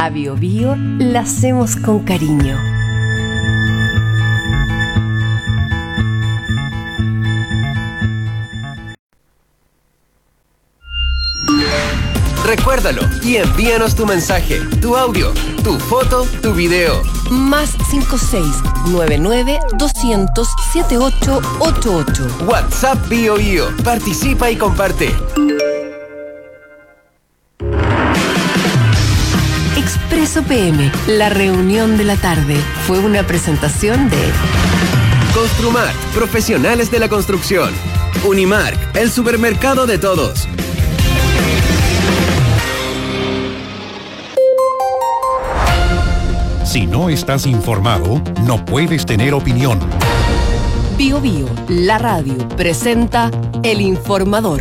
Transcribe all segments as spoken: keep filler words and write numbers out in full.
A Bio Bio la hacemos con cariño. Recuérdalo y envíanos tu mensaje, tu audio, tu foto, tu video. Más cinco seis nueve nueve doscientos setenta y ocho ochenta y ocho. WhatsApp Bio Bio. Participa y comparte. Expreso P M, la reunión de la tarde. Fue una presentación de Construmar, profesionales de la construcción. Unimark, el supermercado de todos. Si no estás informado, no puedes tener opinión. Bio Bio, la radio, presenta El Informador.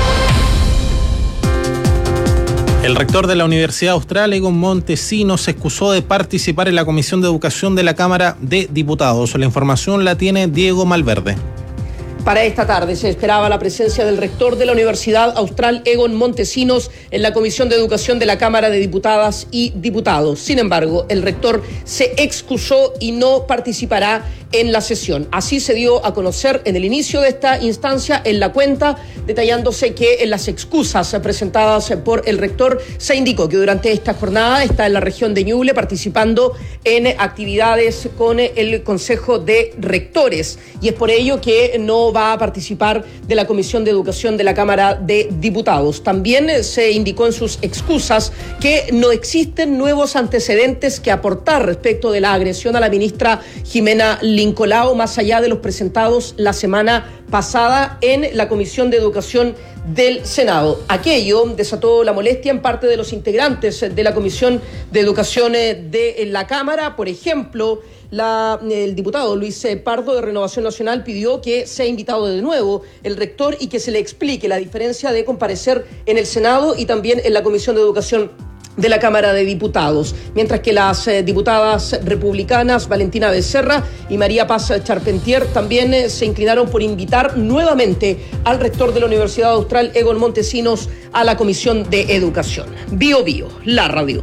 El rector de la Universidad Austral, Egon Montesinos, se excusó de participar en la Comisión de Educación de la Cámara de Diputados. La información la tiene Diego Malverde. Para esta tarde se esperaba la presencia del rector de la Universidad Austral, Egon Montesinos, en la Comisión de Educación de la Cámara de Diputadas y Diputados. Sin embargo, el rector se excusó y no participará en la sesión. Así se dio a conocer en el inicio de esta instancia en la cuenta, detallándose que en las excusas presentadas por el rector se indicó que durante esta jornada está en la región de Ñuble participando en actividades con el Consejo de Rectores, y es por ello que no va a participar de la Comisión de Educación de la Cámara de Diputados. También se indicó en sus excusas que no existen nuevos antecedentes que aportar respecto de la agresión a la ministra Jimena Lincolao, más allá de los presentados la semana pasada en la Comisión de Educación del Senado. Aquello desató la molestia en parte de los integrantes de la Comisión de Educación de la Cámara. Por ejemplo, la, el diputado Luis Pardo de Renovación Nacional pidió que sea invitado de nuevo el rector y que se le explique la diferencia de comparecer en el Senado y también en la Comisión de Educación de la Cámara de Diputados, mientras que las eh, diputadas republicanas Valentina Becerra y María Paz Charpentier también eh, se inclinaron por invitar nuevamente al rector de la Universidad Austral, Egon Montesinos, a la Comisión de Educación. Bio Bio, la radio.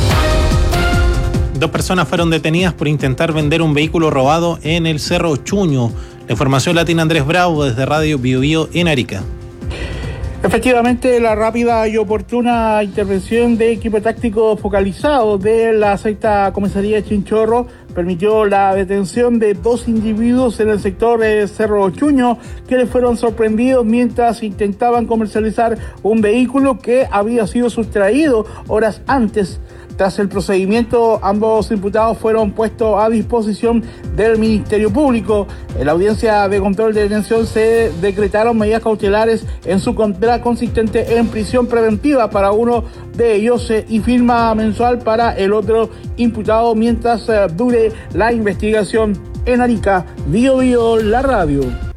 Dos personas fueron detenidas por intentar vender un vehículo robado en el Cerro Chuño. La información la tiene Andrés Bravo desde Radio Bio Bio en Arica. Efectivamente, la rápida y oportuna intervención de equipo táctico focalizado de la sexta comisaría de Chinchorro permitió la detención de dos individuos en el sector de Cerro Chuño, que les fueron sorprendidos mientras intentaban comercializar un vehículo que había sido sustraído horas antes. Tras el procedimiento, ambos imputados fueron puestos a disposición del Ministerio Público. En la audiencia de control de detención se decretaron medidas cautelares en su contra, consistente en prisión preventiva para uno de ellos y firma mensual para el otro imputado mientras eh, dure la investigación. En Arica, Bio Bio, la radio.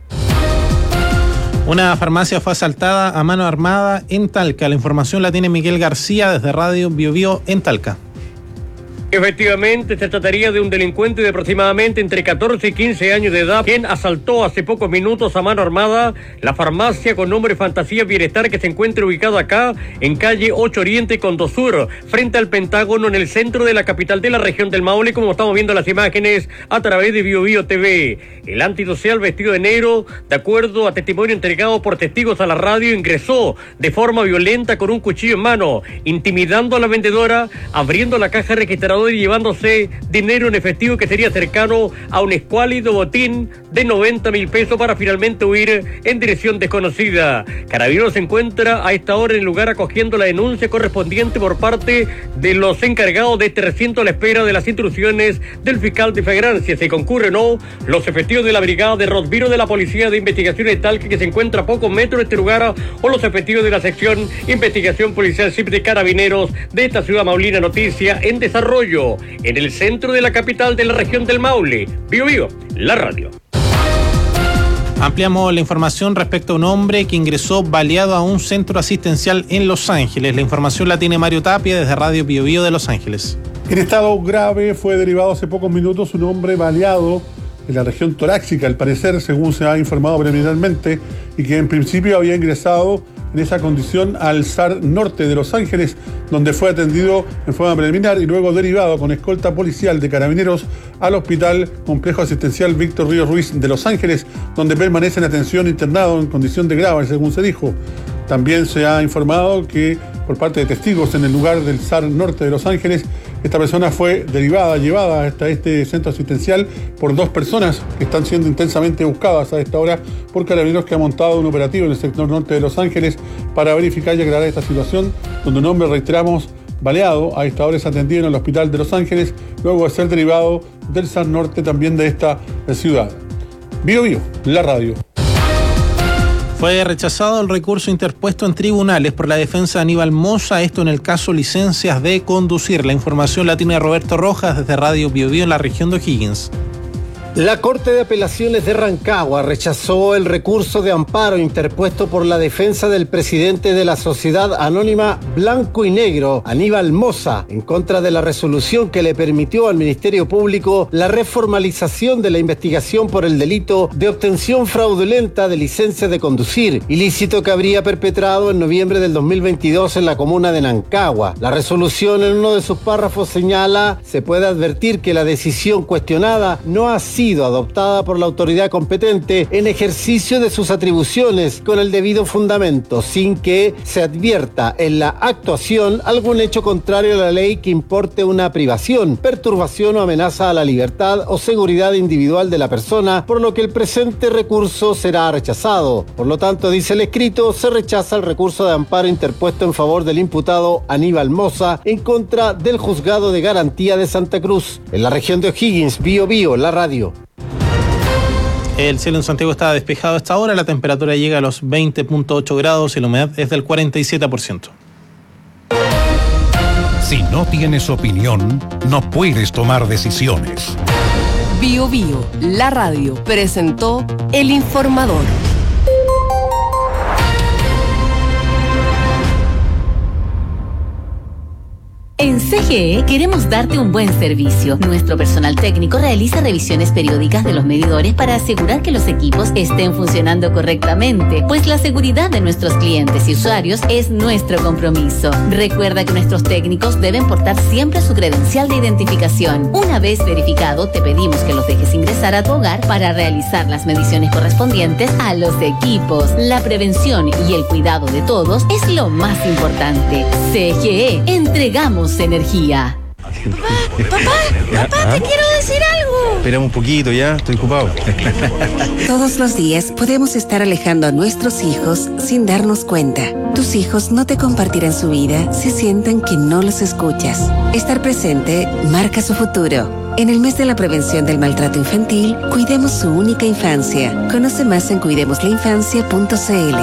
Una farmacia fue asaltada a mano armada en Talca. La información la tiene Miguel García desde Radio Bio Bio en Talca. Efectivamente, se trataría de un delincuente de aproximadamente entre catorce y quince años de edad, quien asaltó hace pocos minutos a mano armada la farmacia con nombre Fantasía Bienestar, que se encuentra ubicada acá en calle ocho Oriente con dos Sur, frente al Pentágono, en el centro de la capital de la región del Maule, como estamos viendo las imágenes a través de Bio Bio T V. El antisocial vestido de negro, de acuerdo a testimonio entregado por testigos a la radio, ingresó de forma violenta con un cuchillo en mano, intimidando a la vendedora, abriendo la caja registradora y llevándose dinero en efectivo que sería cercano a un escuálido botín de noventa mil pesos para finalmente huir en dirección desconocida. Carabineros se encuentra a esta hora en el lugar acogiendo la denuncia correspondiente por parte de los encargados de este recinto a la espera de las instrucciones del fiscal de flagrancia. Si concurre o no, los efectivos de la brigada de Rosviro de la Policía de Investigación de Talca, que se encuentra a pocos metros de este lugar, o los efectivos de la sección Investigación Policial C I P de Carabineros de esta ciudad maulina. Noticia en desarrollo en el centro de la capital de la región del Maule. Bio Bio, la radio. Ampliamos la información respecto a un hombre que ingresó baleado a un centro asistencial en Los Ángeles. La información la tiene Mario Tapia desde Radio Bio Bio de Los Ángeles. En estado grave fue derivado hace pocos minutos un hombre baleado en la región torácica, al parecer, según se ha informado preliminarmente, y que en principio había ingresado en esa condición al S A R Norte de Los Ángeles, donde fue atendido en forma preliminar y luego derivado con escolta policial de Carabineros al Hospital Complejo Asistencial Víctor Ríos Ruiz de Los Ángeles, donde permanece en atención internado en condición de grave, según se dijo. También se ha informado que por parte de testigos en el lugar del S A R Norte de Los Ángeles, esta persona fue derivada, llevada hasta este centro asistencial por dos personas que están siendo intensamente buscadas a esta hora por Carabineros, que ha montado un operativo en el sector norte de Los Ángeles para verificar y aclarar esta situación, donde un hombre, reiteramos, baleado a esta hora es atendido en el hospital de Los Ángeles, luego de ser derivado del S A R Norte también de esta ciudad. Bio Bio, la radio. Fue rechazado el recurso interpuesto en tribunales por la defensa de Aníbal Mosa, esto en el caso licencias de conducir. La información la tiene Roberto Rojas desde Radio Bio Bio en la región de O'Higgins. La Corte de Apelaciones de Rancagua rechazó el recurso de amparo interpuesto por la defensa del presidente de la Sociedad Anónima Blanco y Negro, Aníbal Mosa, en contra de la resolución que le permitió al Ministerio Público la reformalización de la investigación por el delito de obtención fraudulenta de licencia de conducir, ilícito que habría perpetrado en noviembre del dos mil veintidós en la comuna de Nancagua. La resolución en uno de sus párrafos señala: se puede advertir que la decisión cuestionada no ha sido adoptada por la autoridad competente en ejercicio de sus atribuciones con el debido fundamento, sin que se advierta en la actuación algún hecho contrario a la ley que importe una privación, perturbación o amenaza a la libertad o seguridad individual de la persona, por lo que el presente recurso será rechazado. Por lo tanto, dice el escrito, se rechaza el recurso de amparo interpuesto en favor del imputado Aníbal Mosa en contra del Juzgado de Garantía de Santa Cruz. En la región de O'Higgins, Bio Bio, la radio. El cielo en Santiago está despejado a esta hora, la temperatura llega a los veinte punto ocho grados y la humedad es del cuarenta y siete por ciento. Si no tienes opinión, no puedes tomar decisiones. Bio Bio, la radio, presentó El Informador. En C G E queremos darte un buen servicio. Nuestro personal técnico realiza revisiones periódicas de los medidores para asegurar que los equipos estén funcionando correctamente, pues la seguridad de nuestros clientes y usuarios es nuestro compromiso. Recuerda que nuestros técnicos deben portar siempre su credencial de identificación. Una vez verificado, te pedimos que los dejes ingresar a tu hogar para realizar las mediciones correspondientes a los equipos. La prevención y el cuidado de todos es lo más importante. C G E, entregamos energía. Papá, papá, papá, te quiero decir algo. Espera un poquito, ya, estoy ocupado. Todos los días podemos estar alejando a nuestros hijos sin darnos cuenta. Tus hijos no te compartirán su vida si sienten que no los escuchas. Estar presente marca su futuro. En el mes de la prevención del maltrato infantil, cuidemos su única infancia. Conoce más en cuidemos la infancia punto c l.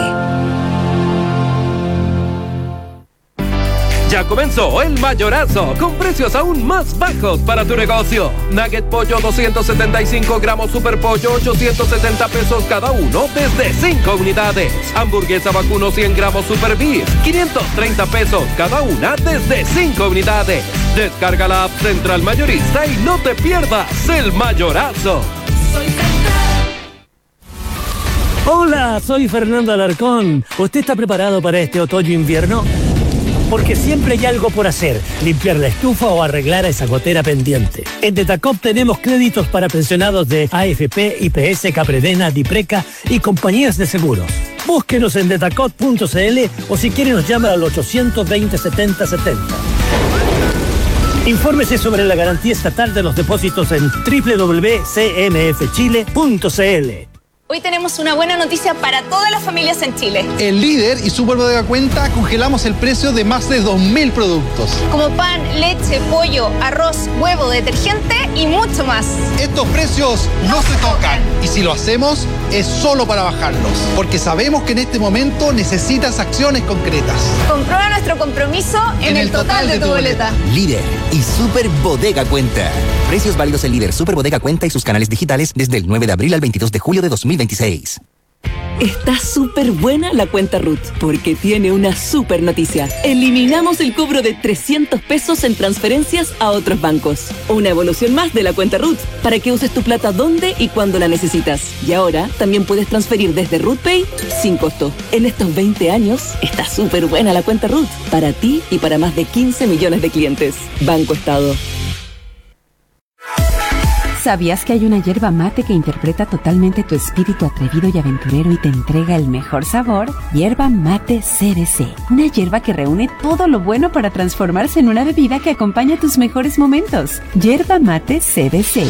Ya comenzó el mayorazo, con precios aún más bajos para tu negocio. Nugget pollo doscientos setenta y cinco gramos, super pollo ochocientos setenta pesos cada uno desde cinco unidades. Hamburguesa vacuno cien gramos super beef, quinientos treinta pesos cada una desde cinco unidades. Descarga la app Central Mayorista y no te pierdas el mayorazo. Soy Hola, soy Fernando Alarcón. ¿Usted está preparado para este otoño-invierno? Porque siempre hay algo por hacer, limpiar la estufa o arreglar esa gotera pendiente. En Detacop tenemos créditos para pensionados de A F P, I P S, Capredena, Dipreca y compañías de seguros. Búsquenos en detacop punto c l o si quiere nos llama al ochocientos veinte, setenta setenta. Infórmese sobre la garantía estatal de los depósitos en doble u doble u doble u punto c m f chile punto c l. Hoy tenemos una buena noticia para todas las familias en Chile. En Líder y Super Bodega Cuenta congelamos el precio de más de dos mil productos. Como pan, leche, pollo, arroz, huevo, detergente y mucho más. Estos precios no se tocan. Y si lo hacemos, es solo para bajarlos. Porque sabemos que en este momento necesitas acciones concretas. Comprueba nuestro compromiso en, en el, el total, total de, de tu boleta. boleta. Líder y Super Bodega Cuenta. Precios válidos en Líder, Super Bodega Cuenta y sus canales digitales desde el nueve de abril al veintidós de julio de dos mil veintiséis. Está súper buena la cuenta Ruth, porque tiene una súper noticia. Eliminamos el cobro de trescientos pesos en transferencias a otros bancos. Una evolución más de la cuenta Ruth, para que uses tu plata donde y cuando la necesitas. Y ahora también puedes transferir desde RuthPay sin costo. En estos veinte años, está súper buena la cuenta Ruth, para ti y para más de quince millones de clientes. Banco Estado. ¿Sabías que hay una yerba mate que interpreta totalmente tu espíritu atrevido y aventurero y te entrega el mejor sabor? Yerba Mate C B C. Una yerba que reúne todo lo bueno para transformarse en una bebida que acompaña tus mejores momentos. Yerba Mate C B C.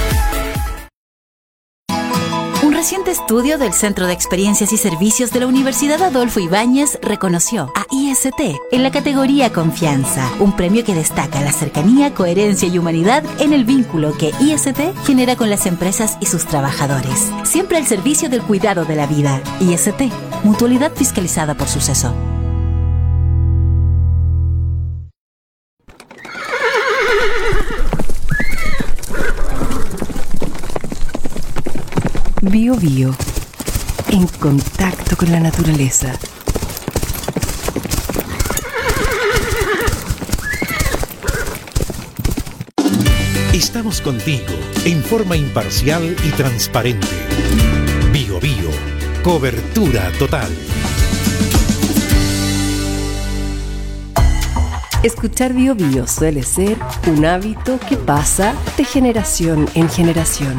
Un reciente estudio del Centro de Experiencias y Servicios de la Universidad Adolfo Ibáñez reconoció a I S T en la categoría Confianza, un premio que destaca la cercanía, coherencia y humanidad en el vínculo que I S T genera con las empresas y sus trabajadores. Siempre al servicio del cuidado de la vida. I S T, mutualidad fiscalizada por Suceso. Bio Bio, en contacto con la naturaleza. Estamos contigo en forma imparcial y transparente. Bio Bio, cobertura total. Escuchar Bio Bio suele ser un hábito que pasa de generación en generación.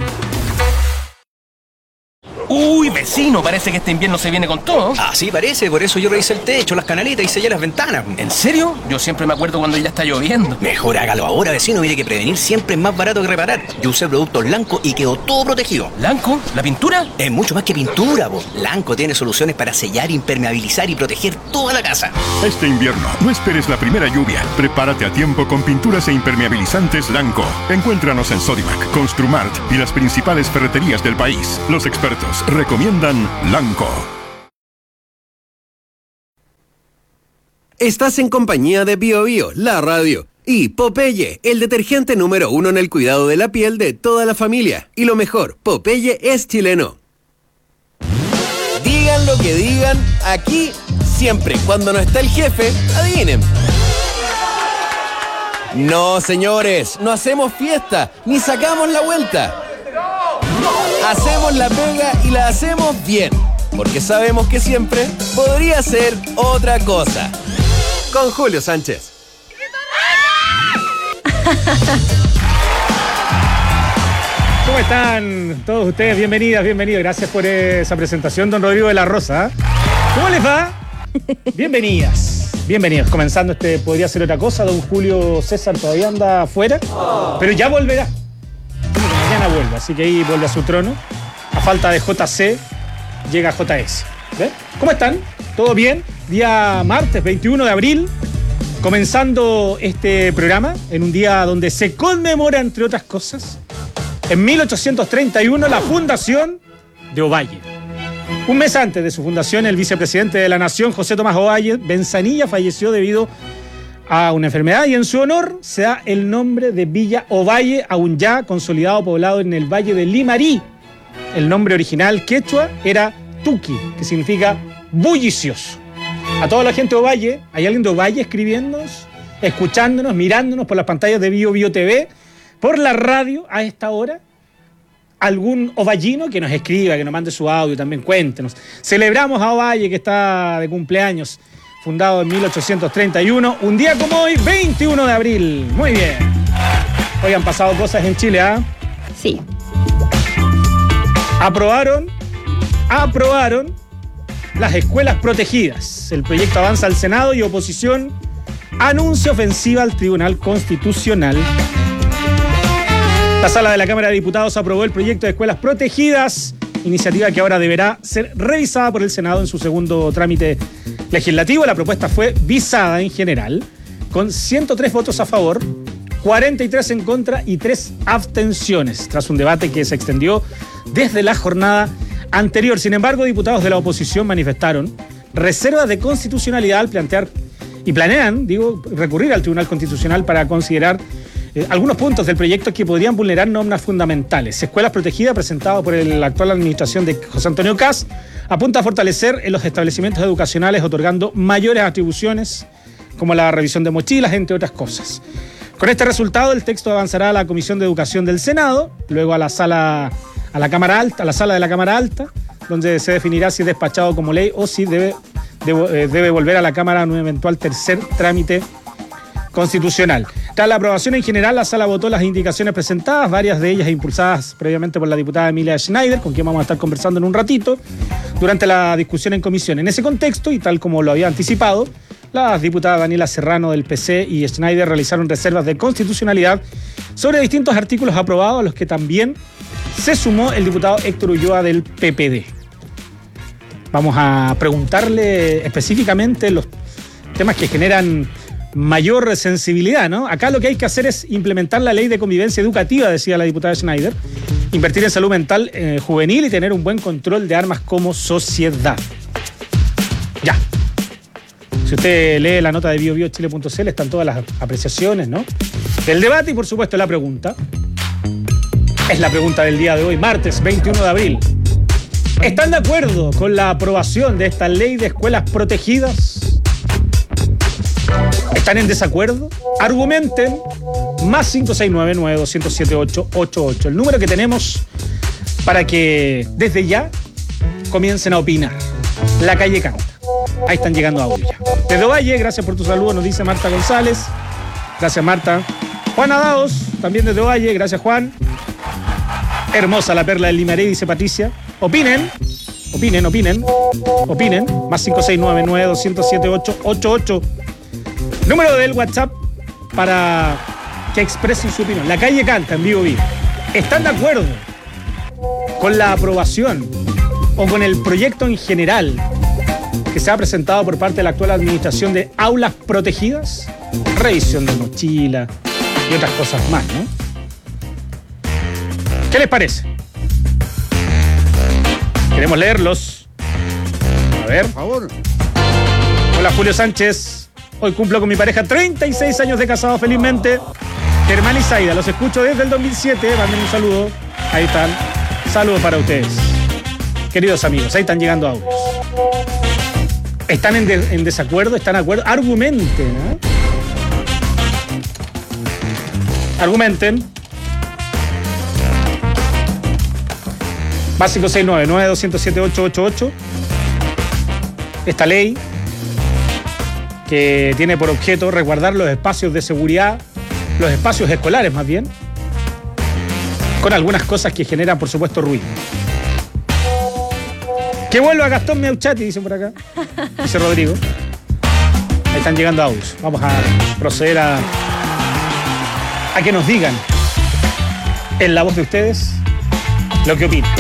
Uy, vecino, parece que este invierno se viene con todo. Ah, sí, parece, por eso yo revisé el techo, las canaletas y sellé las ventanas. ¿En serio? Yo siempre me acuerdo cuando ya está lloviendo. Mejor hágalo ahora, vecino, mire que prevenir siempre es más barato que reparar. Yo usé productos Lanco y quedó todo protegido. ¿Lanco? ¿La pintura? Es mucho más que pintura, po. Lanco tiene soluciones para sellar, impermeabilizar y proteger toda la casa. Este invierno, no esperes la primera lluvia. Prepárate a tiempo con pinturas e impermeabilizantes Lanco. Encuéntranos en Sodimac, Construmart y las principales ferreterías del país. Los expertos recomiendan Lanco. Estás en compañía de Bio Bio, la radio, y Popeye, el detergente número uno en el cuidado de la piel de toda la familia. Y lo mejor, Popeye es chileno. Digan lo que digan, aquí siempre, cuando no está el jefe, adivinen. No, señores, no hacemos fiesta, ni sacamos la vuelta. Hacemos la pega y la hacemos bien, porque sabemos que siempre podría ser otra cosa. Con Julio Sánchez. ¿Cómo están todos ustedes? Bienvenidas, bienvenidos. Gracias por esa presentación, don Rodrigo de la Rosa. ¿Cómo les va? Bienvenidas, bienvenidos. Comenzando este Podría Ser Otra Cosa, don Julio César todavía anda afuera, pero ya volverá. Mañana vuelve, así que ahí vuelve a su trono. A falta de J C, llega J S. ¿Ve? ¿Cómo están? ¿Todo bien? Día martes, veintiuno de abril, comenzando este programa en un día donde se conmemora, entre otras cosas, en mil ochocientos treinta y uno, la fundación de Ovalle. Un mes antes de su fundación, el vicepresidente de la Nación, José Tomás Ovalle Benzanilla, falleció debido a una enfermedad y en su honor se da el nombre de Villa Ovalle, aún ya consolidado poblado en el Valle de Limarí. El nombre original quechua era Tuqui, que significa bullicioso. A toda la gente de Ovalle, ¿hay alguien de Ovalle escribiéndonos, escuchándonos, mirándonos por las pantallas de Bio Bio T V, por la radio a esta hora? ¿Algún ovallino que nos escriba, que nos mande su audio, también cuéntenos? Celebramos a Ovalle, que está de cumpleaños, fundado en mil ochocientos treinta y uno, un día como hoy, veintiuno de abril. Muy bien. Hoy han pasado cosas en Chile, ¿ah? ¿eh? Sí. Aprobaron, aprobaron las escuelas protegidas. El proyecto avanza al Senado y oposición anuncia ofensiva al Tribunal Constitucional. La Sala de la Cámara de Diputados aprobó el proyecto de escuelas protegidas, iniciativa que ahora deberá ser revisada por el Senado en su segundo trámite legislativo. La propuesta fue visada en general, con ciento tres votos a favor, cuarenta y tres en contra y tres abstenciones, tras un debate que se extendió desde la jornada anterior. Sin embargo, diputados de la oposición manifestaron reservas de constitucionalidad al plantear y planean, digo, recurrir al Tribunal Constitucional para considerar eh, algunos puntos del proyecto que podrían vulnerar normas fundamentales. Escuelas protegidas, presentado por la actual administración de José Antonio Kast, Apunta a fortalecer en los establecimientos educacionales otorgando mayores atribuciones como la revisión de mochilas, entre otras cosas. Con este resultado, el texto avanzará a la Comisión de Educación del Senado, luego a la sala, a la Cámara Alta, a la sala de la Cámara Alta, donde se definirá si es despachado como ley o si debe, debe, debe volver a la Cámara en un eventual tercer trámite constitucional. Tras la aprobación en general, la sala votó las indicaciones presentadas, varias de ellas impulsadas previamente por la diputada Emilia Schneider, con quien vamos a estar conversando en un ratito, durante la discusión en comisión. En ese contexto, y tal como lo había anticipado, las diputadas Daniela Serrano del P C y Schneider realizaron reservas de constitucionalidad sobre distintos artículos aprobados, a los que también se sumó el diputado Héctor Ulloa del P P D. Vamos a preguntarle específicamente los temas que generan mayor sensibilidad, ¿no? Acá lo que hay que hacer es implementar la ley de convivencia educativa, decía la diputada Schneider, invertir en salud mental eh, juvenil y tener un buen control de armas como sociedad. Ya. Si usted lee la nota de bio bio chile punto c l, están todas las apreciaciones, ¿no?, del debate y, por supuesto, la pregunta. Es la pregunta del día de hoy, martes veintiuno de abril. ¿Están de acuerdo con la aprobación de esta ley de escuelas protegidas? ¿Están en desacuerdo? Argumenten. Más cinco seis nueve, nueve dos cero siete, ocho ocho ocho. El número que tenemos para que desde ya comiencen a opinar. La calle canta. Ahí están llegando audios ya. Desde Valle, gracias por tu saludo, nos dice Marta González. Gracias, Marta. Juan Adaos, también desde Valle. Gracias, Juan. Hermosa la perla del Limaré, dice Patricia. Opinen. Opinen, opinen. Opinen. Más cinco seis nueve, nueve dos cero siete, ocho ocho ocho. Número del WhatsApp para que expresen su opinión. La calle canta en vivo vivo. ¿Están de acuerdo con la aprobación o con el proyecto en general que se ha presentado por parte de la actual administración de aulas protegidas? Revisión de mochila y otras cosas más, ¿no? ¿Qué les parece? Queremos leerlos. A ver. Por favor. Hola, Julio Sánchez. Hoy cumplo con mi pareja treinta y seis años de casado felizmente. Germán y Zaida, los escucho desde el dos mil siete. Manden un saludo. Ahí están. Saludos para ustedes. Queridos amigos, ahí están llegando audios. ¿Están en, de, en desacuerdo? ¿Están de acuerdo? Argumenten, ¿no? Argumenten. Más cinco seis nueve, nueve dos cero siete, ocho ocho ocho. Esta ley que tiene por objeto resguardar los espacios de seguridad, los espacios escolares más bien, con algunas cosas que generan, por supuesto, ruido. Que vuelva Gastón Meuchati, dicen por acá. Dice Rodrigo. Ahí están llegando audios. Vamos a proceder a, a que nos digan en la voz de ustedes lo que opinan.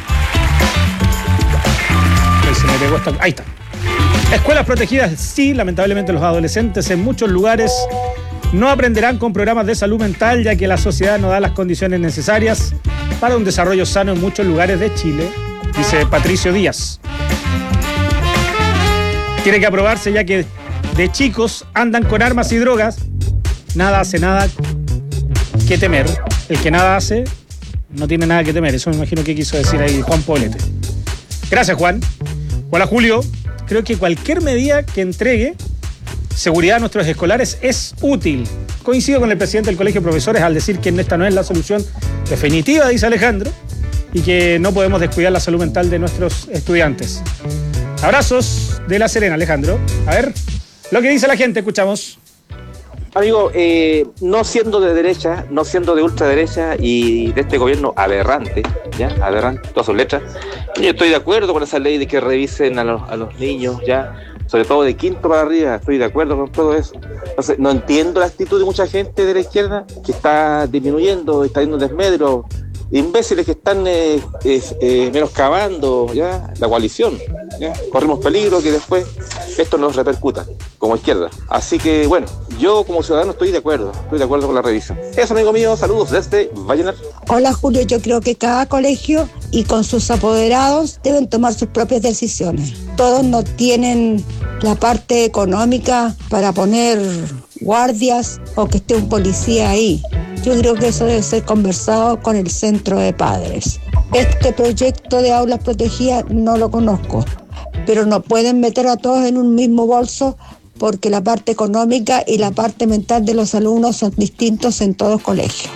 Se me pegó esta... Ahí está. Escuelas protegidas, sí, lamentablemente los adolescentes en muchos lugares no aprenderán con programas de salud mental, ya que la sociedad no da las condiciones necesarias para un desarrollo sano en muchos lugares de Chile, dice Patricio Díaz. Tiene que aprobarse, ya que de chicos andan con armas y drogas. Nada hace nada que temer. El que nada hace no tiene nada que temer. Eso me imagino que quiso decir ahí Juan Poblete. Gracias, Juan. Hola, Julio. Creo que cualquier medida que entregue seguridad a nuestros escolares es útil. Coincido con el presidente del Colegio de Profesores al decir que esta no es la solución definitiva, dice Alejandro, y que no podemos descuidar la salud mental de nuestros estudiantes. Abrazos de La Serena, Alejandro. A ver, lo que dice la gente, escuchamos. Amigo, eh, no siendo de derecha, no siendo de ultraderecha y de este gobierno aberrante, ¿ya? Aberrante, todas sus letras, yo estoy de acuerdo con esa ley de que revisen a los, a los niños, ¿ya? Sobre todo de quinto para arriba, estoy de acuerdo con todo eso. Entonces, no entiendo la actitud de mucha gente de la izquierda que está disminuyendo, está yendo desmedro, imbéciles que están eh, eh, eh, menoscabando, ¿ya? La coalición, ¿ya? Corremos peligro que después esto nos repercuta como izquierda. Así que, bueno, yo como ciudadano estoy de acuerdo, estoy de acuerdo con la revisión. Eso, amigo mío, saludos desde Vallenar. Hola, Julio, yo creo que cada colegio y con sus apoderados deben tomar sus propias decisiones. Todos no tienen la parte económica para poner guardias o que esté un policía ahí. Yo creo que eso debe ser conversado con el centro de padres. Este proyecto de aulas protegidas no lo conozco, pero no pueden meter a todos en un mismo bolso porque la parte económica y la parte mental de los alumnos son distintos en todos colegios.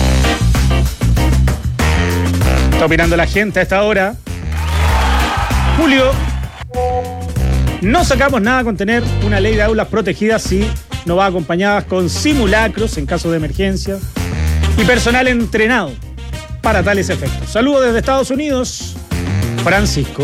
Está opinando la gente a esta hora. Julio, no sacamos nada con tener una ley de aulas protegidas si no va acompañadas con simulacros en caso de emergencia y personal entrenado para tales efectos. Saludos desde Estados Unidos, Francisco.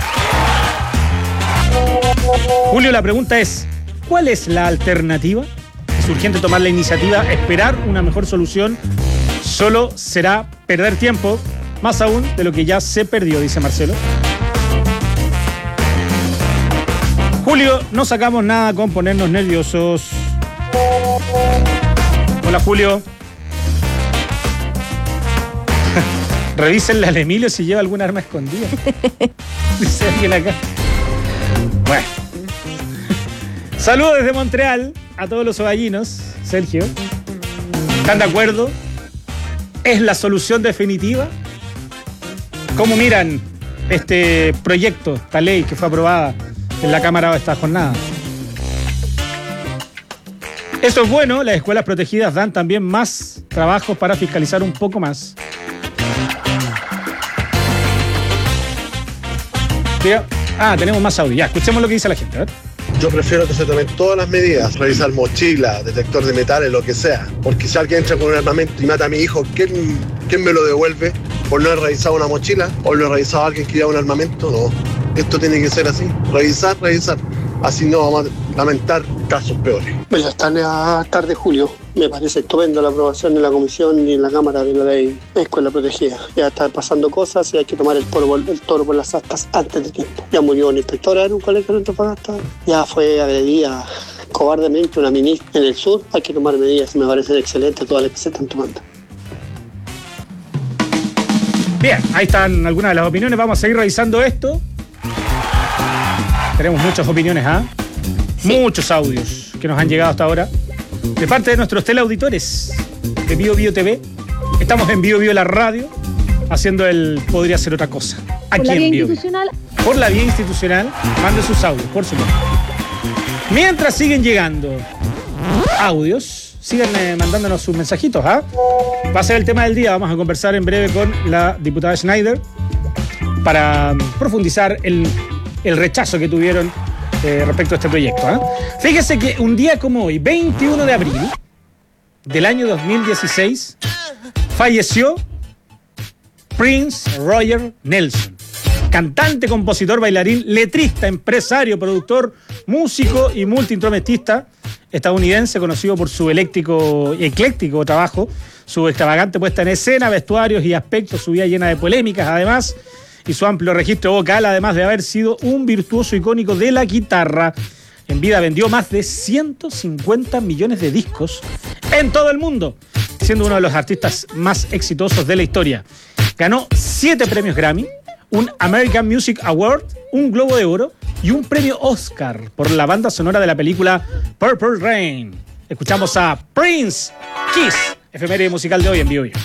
Julio, la pregunta es, ¿cuál es la alternativa? Es urgente tomar la iniciativa, esperar una mejor solución. Solo será perder tiempo, más aún de lo que ya se perdió, dice Marcelo. Julio, no sacamos nada con ponernos nerviosos. Hola, Julio. Revísenle al Emilio si lleva alguna arma escondida. Dice alguien acá. Bueno. Saludos desde Montreal a todos los ovallinos. Sergio. ¿Están de acuerdo? ¿Es la solución definitiva? ¿Cómo miran este proyecto, esta ley que fue aprobada en la Cámara esta jornada? Esto es bueno, las escuelas protegidas dan también más trabajos para fiscalizar un poco más. Ah, tenemos más audio. Ya, escuchemos lo que dice la gente. A ver. Yo prefiero que se tomen todas las medidas, revisar mochila, detector de metales, lo que sea. Porque si alguien entra con un armamento y mata a mi hijo, ¿quién, quién me lo devuelve? ¿Por no haber revisado una mochila? ¿O no he revisado a alguien que lleva un armamento? No. Esto tiene que ser así. Revisar, revisar. Así no vamos a lamentar casos peores. Buenas tardes, Julio. Me parece estupendo la aprobación en la comisión y en la Cámara de la ley de escuela protegida. Ya están pasando cosas y hay que tomar el toro, el toro por las astas antes de tiempo. Ya murió una inspectora en un colegio de Antofagasta. Ya fue agredida cobardemente una ministra en el sur. Hay que tomar medidas y me parecen excelentes todas las que se están tomando. Bien, ahí están algunas de las opiniones. Vamos a seguir revisando esto. Tenemos muchas opiniones, ¿ah? ¿eh? Sí. Muchos audios que nos han llegado hasta ahora. De parte de nuestros teleauditores de Bio Bio T V. Estamos en Bio Bio la radio, haciendo el Podría Ser Otra Cosa. Aquí en Bio Bio. Por la vía institucional, mande sus audios, por supuesto. Mientras siguen llegando audios, sigan eh, mandándonos sus mensajitos, ¿ah? ¿eh? Va a ser el tema del día. Vamos a conversar en breve con la diputada Schneider para profundizar el, el rechazo que tuvieron Eh, respecto a este proyecto. ¿eh? Fíjese que un día como hoy, veintiuno de abril del año dos mil dieciséis, falleció Prince Roger Nelson, cantante, compositor, bailarín, letrista, empresario, productor, músico y multiinstrumentista estadounidense, conocido por su eléctrico, ecléctico trabajo, su extravagante puesta en escena, vestuarios y aspectos, su vida llena de polémicas, además, y su amplio registro vocal, además de haber sido un virtuoso icónico de la guitarra. En vida vendió más de ciento cincuenta millones de discos en todo el mundo, siendo uno de los artistas más exitosos de la historia. Ganó siete premios Grammy, un American Music Award, un Globo de Oro y un premio Oscar por la banda sonora de la película Purple Rain. Escuchamos a Prince, Kiss, efeméride musical de hoy en Bio Bio.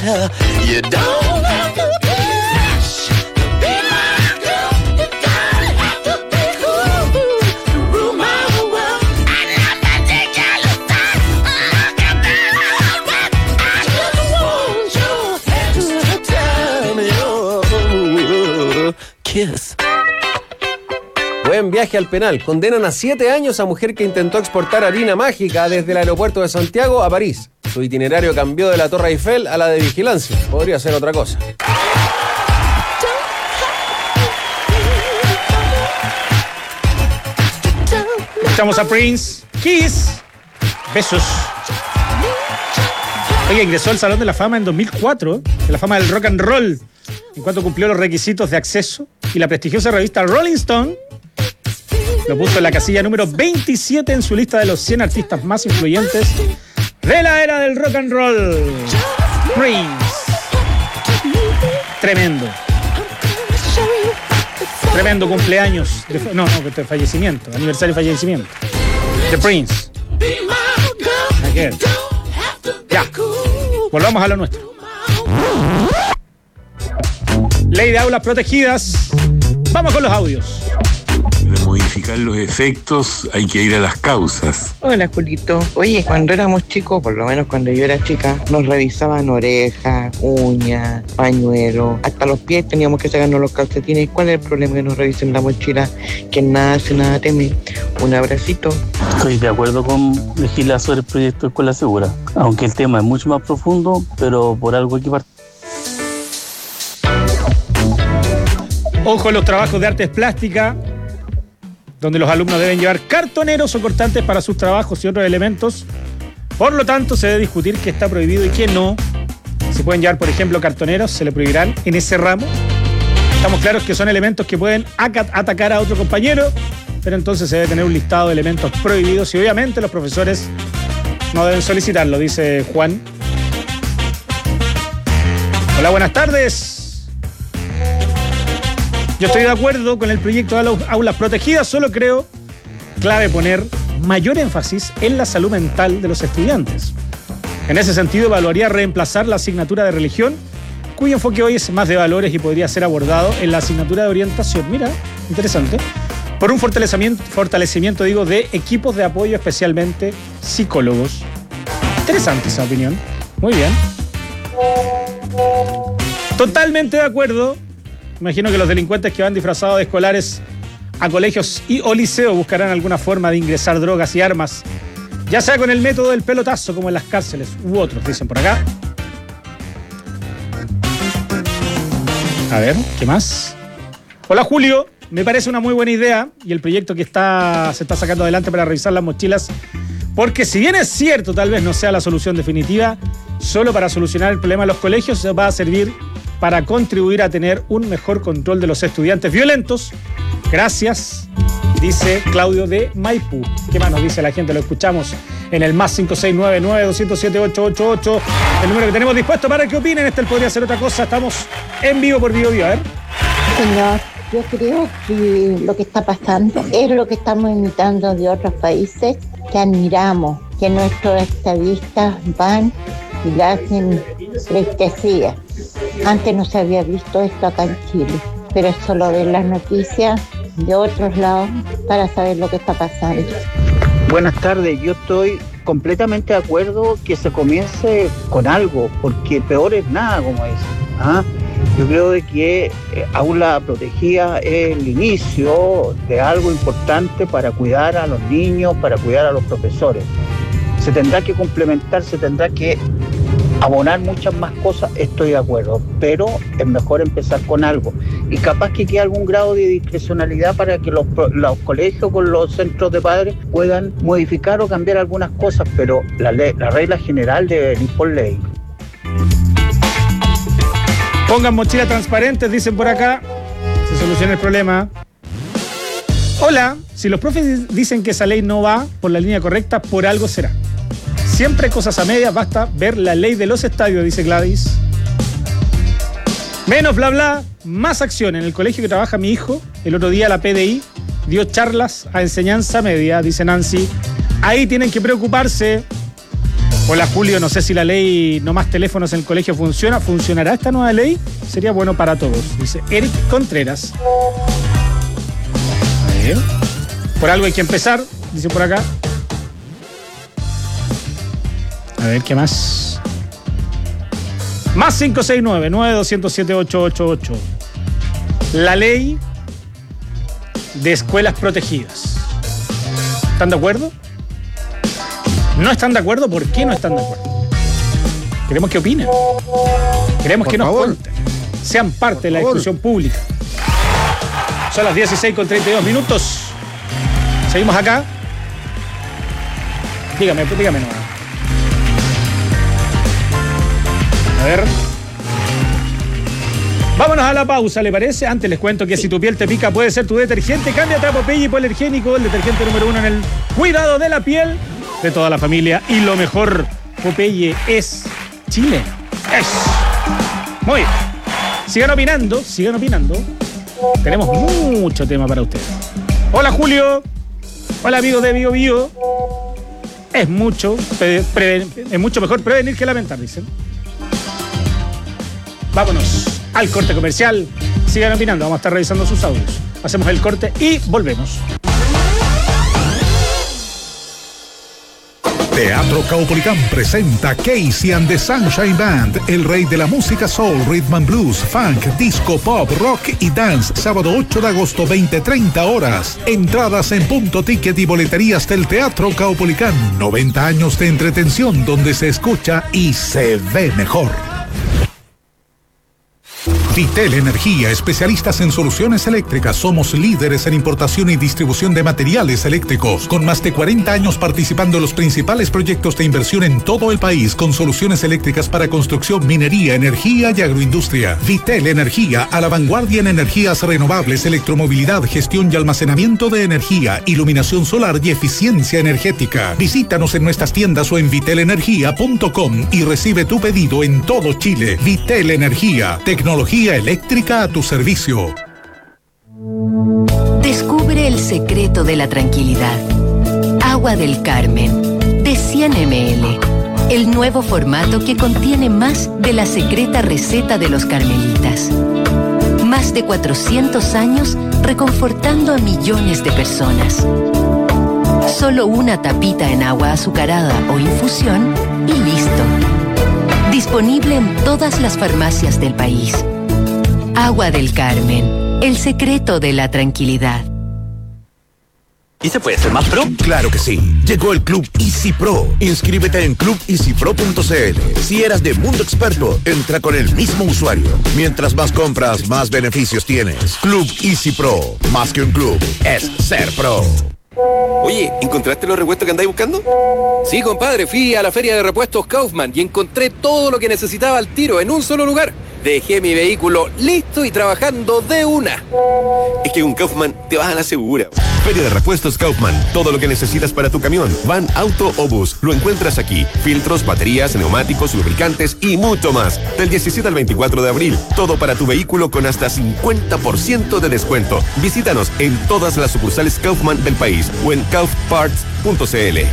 girl. You don't have to be rich to be my girl. You don't have to be cool to rule my world. I never take care of that. Look at that work. I just want you to tell me your kiss. Buen viaje al penal. Condenan a siete años a mujer que intentó exportar harina mágica desde el aeropuerto de Santiago a París. Su itinerario cambió de la Torre Eiffel a la de vigilancia. Podría ser otra cosa. Escuchamos a Prince. Kiss. Besos. Oye, ingresó al Salón de la Fama en dos mil cuatro, de la fama del rock and roll, en cuanto cumplió los requisitos de acceso, y la prestigiosa revista Rolling Stone lo puso en la casilla número veintisiete en su lista de los cien artistas más influyentes de la era del rock and roll. Prince. Tremendo. Tremendo cumpleaños. De, no, no, de fallecimiento. Aniversario de fallecimiento. De Prince. Aquel. Ya. Volvamos a lo nuestro. Ley de aulas protegidas. Vamos con los audios. Para modificar los efectos hay que ir a las causas. Hola, Julito. Oye, cuando éramos chicos, por lo menos cuando yo era chica, nos revisaban orejas, uñas, pañuelos, hasta los pies teníamos que sacarnos los calcetines. ¿Cuál es el problema que nos revisen la mochila? Que nada hace, nada teme. Un abracito. Estoy de acuerdo con legislar sobre el proyecto de Escuela Segura, aunque el tema es mucho más profundo, pero por algo hay que partir. Ojo en los trabajos de artes plásticas, donde los alumnos deben llevar cartoneros o cortantes para sus trabajos y otros elementos. Por lo tanto, se debe discutir qué está prohibido y qué no. Si pueden llevar, por ejemplo, cartoneros, se le prohibirán en ese ramo. Estamos claros que son elementos que pueden atacar a otro compañero, pero entonces se debe tener un listado de elementos prohibidos y obviamente los profesores no deben solicitarlo, dice Juan. Hola, buenas tardes. Yo estoy de acuerdo con el proyecto de aulas protegidas, solo creo clave poner mayor énfasis en la salud mental de los estudiantes. En ese sentido, evaluaría reemplazar la asignatura de religión, cuyo enfoque hoy es más de valores y podría ser abordado en la asignatura de orientación. Mira, interesante. Por un fortalecimiento, fortalecimiento digo, de equipos de apoyo, especialmente psicólogos. Interesante esa opinión. Muy bien. Totalmente de acuerdo. Imagino que los delincuentes que van disfrazados de escolares a colegios y o liceos buscarán alguna forma de ingresar drogas y armas, ya sea con el método del pelotazo, como en las cárceles, u otros, dicen por acá. A ver, ¿qué más? Hola, Julio. Me parece una muy buena idea y el proyecto que está, se está sacando adelante para revisar las mochilas, porque si bien es cierto, tal vez no sea la solución definitiva, solo para solucionar el problema de los colegios va a servir para contribuir a tener un mejor control de los estudiantes violentos. Gracias, dice Claudio de Maipú. ¿Qué más nos dice la gente? Lo escuchamos en el más cinco seis nueve nueve, dos cero siete, ocho ocho ocho, el número que tenemos dispuesto para que opinen. Este podría ser otra cosa. Estamos en vivo por Vivo Vivo. A ver. Señor, yo creo que lo que está pasando es lo que estamos imitando de otros países que admiramos, que nuestros estadistas van y le hacen pleitesía. Antes no se había visto esto acá en Chile, pero es solo ver las noticias de otros lados para saber lo que está pasando. Buenas tardes, yo estoy completamente de acuerdo que se comience con algo, porque peor es nada, como dicen. ¿Ah? Yo creo de que eh, aula protegida es el inicio de algo importante para cuidar a los niños, para cuidar a los profesores. Se tendrá que complementar, se tendrá que abonar muchas más cosas, estoy de acuerdo, pero es mejor empezar con algo. Y capaz que quede algún grado de discrecionalidad para que los, los colegios con los centros de padres puedan modificar o cambiar algunas cosas, pero la, ley, la regla general debe venir por ley. Pongan mochilas transparentes, dicen por acá, se soluciona el problema. Hola, si los profes dicen que esa ley no va por la línea correcta, por algo será. Siempre cosas a medias, basta ver la ley de los estadios, dice Gladys. Menos bla bla, más acción. En el colegio que trabaja mi hijo, el otro día la P D I dio charlas a enseñanza media, dice Nancy. Ahí tienen que preocuparse. Hola Julio, no sé si la ley no más teléfonos en el colegio funciona. ¿Funcionará esta nueva ley? Sería bueno para todos, dice Eric Contreras. A ver. Por algo hay que empezar, dice por acá. A ver, ¿qué más? Más cinco seis nueve, nueve dos cero siete, ocho ocho ocho. La ley de escuelas protegidas. ¿Están de acuerdo? ¿No están de acuerdo? ¿Por qué no están de acuerdo? Queremos que opinen. Queremos Por que nos favor. cuenten. Sean parte Por de la favor. discusión pública. Son las dieciséis con treinta y dos minutos. Seguimos acá. Dígame, dígame no. A ver. Vámonos a la pausa, ¿le parece? Antes les cuento que sí. Si tu piel te pica puede ser tu detergente. Cámbiate a Popeye Hipoalergénico, el detergente número uno en el cuidado de la piel de toda la familia. Y lo mejor, Popeye es chileno. Es. Muy bien. Sigan opinando, sigan opinando. Tenemos mucho tema para ustedes. Hola Julio. Hola amigos de Bio Bio. Es mucho, pre- pre- es mucho mejor prevenir que lamentar, dicen. Vámonos al corte comercial. Sigan opinando, vamos a estar revisando sus audios. Hacemos el corte y volvemos. Teatro Caupolicán presenta Casey and the Sunshine Band, el rey de la música soul, rhythm and blues, funk, disco, pop, rock y dance. Sábado ocho de agosto, veinte treinta horas. Entradas en Punto Ticket y boleterías del Teatro Caupolicán. noventa años de entretención donde se escucha y se ve mejor. Vitel Energía, especialistas en soluciones eléctricas. Somos líderes en importación y distribución de materiales eléctricos, con más de cuarenta años participando en los principales proyectos de inversión en todo el país, con soluciones eléctricas para construcción, minería, energía y agroindustria. Vitel Energía, a la vanguardia en energías renovables, electromovilidad, gestión y almacenamiento de energía, iluminación solar y eficiencia energética. Visítanos en nuestras tiendas o en vitel energía punto com y recibe tu pedido en todo Chile. Vitel Energía, tecnología eléctrica a tu servicio. Descubre el secreto de la tranquilidad. Agua del Carmen, de cien mililitros. El nuevo formato que contiene más de la secreta receta de los carmelitas. Más de cuatrocientos años reconfortando a millones de personas. Solo una tapita en agua azucarada o infusión y listo. Disponible en todas las farmacias del país. Agua del Carmen, el secreto de la tranquilidad. ¿Y se puede ser más pro? Claro que sí. Llegó el Club Easy Pro. Inscríbete en club easy pro punto c l. Si eras de Mundo Experto, entra con el mismo usuario. Mientras más compras, más beneficios tienes. Club Easy Pro. Más que un club, es ser pro. Oye, ¿encontraste los repuestos que andáis buscando? Sí, compadre, fui a la feria de repuestos Kaufman y encontré todo lo que necesitaba al tiro en un solo lugar. Dejé mi vehículo listo y trabajando de una. Es que con Kaufman te vas a la segura. Feria de repuestos Kaufman. Todo lo que necesitas para tu camión, van, auto o bus, lo encuentras aquí. Filtros, baterías, neumáticos, lubricantes y mucho más. Del diecisiete al veinticuatro de abril. Todo para tu vehículo con hasta cincuenta por ciento de descuento. Visítanos en todas las sucursales Kaufman del país o en kauf parts punto c l.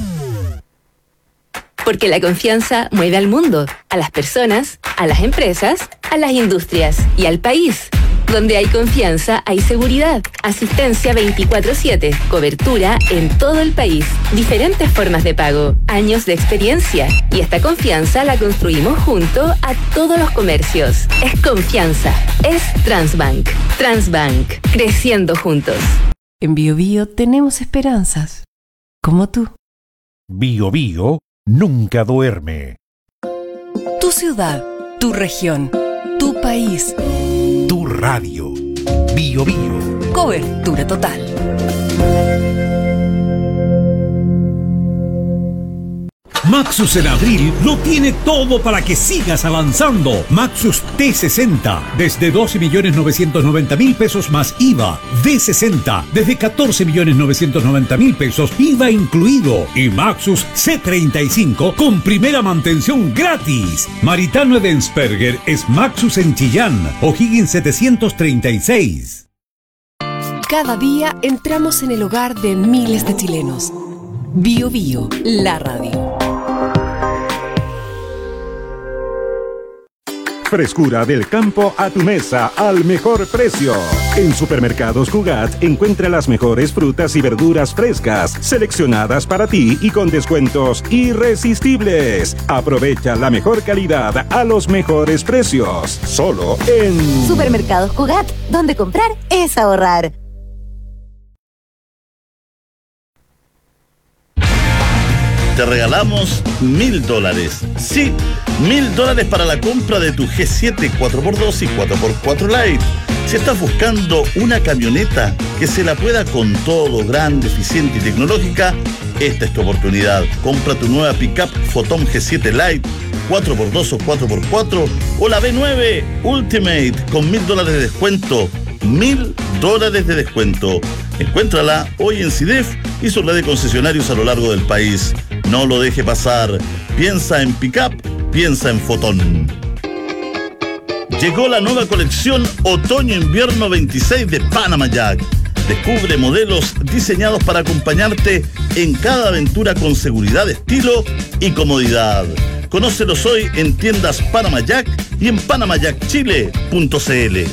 Porque la confianza mueve al mundo, a las personas, a las empresas, a las industrias y al país. Donde hay confianza, hay seguridad. Asistencia veinticuatro siete. Cobertura en todo el país. Diferentes formas de pago. Años de experiencia. Y esta confianza la construimos junto a todos los comercios. Es confianza. Es Transbank. Transbank. Creciendo juntos. En Bio Bio tenemos esperanzas. Como tú. Bio Bio nunca duerme. Tu ciudad, tu región, tu país. Tu radio. Bio Bio. Cobertura total. Maxus en abril lo tiene todo para que sigas avanzando. Maxus T sesenta, desde doce millones novecientos noventa mil pesos más I V A. D sesenta, desde catorce millones novecientos noventa mil pesos, I V A incluido. Y Maxus C treinta y cinco con primera mantención gratis. Maritano Edensperger es Maxus en Chillán, O'Higgins setecientos treinta y seis. Cada día entramos en el hogar de miles de chilenos. Bio Bio, la radio. Frescura del campo a tu mesa al mejor precio. En Supermercados Cugat encuentra las mejores frutas y verduras frescas, seleccionadas para ti y con descuentos irresistibles. Aprovecha la mejor calidad a los mejores precios. Solo en Supermercados Cugat, donde comprar es ahorrar. Te regalamos mil dólares. Sí, mil dólares para la compra de tu G siete cuatro por dos y cuatro por cuatro Lite. Si estás buscando una camioneta que se la pueda con todo, grande, eficiente y tecnológica, esta es tu oportunidad. Compra tu nueva pickup Photon G siete Lite, cuatro por dos o cuatro por cuatro, o la B nueve Ultimate con mil dólares de descuento. Mil dólares de descuento. Encuéntrala hoy en CIDEF y su red de concesionarios a lo largo del país. No lo deje pasar. Piensa en pickup, piensa en Photon. Llegó la nueva colección Otoño-Invierno veintiséis de Panama Jack. Descubre modelos diseñados para acompañarte en cada aventura con seguridad, estilo y comodidad. Conócelos hoy en tiendas Panama Jack y en panama jack chile punto c l.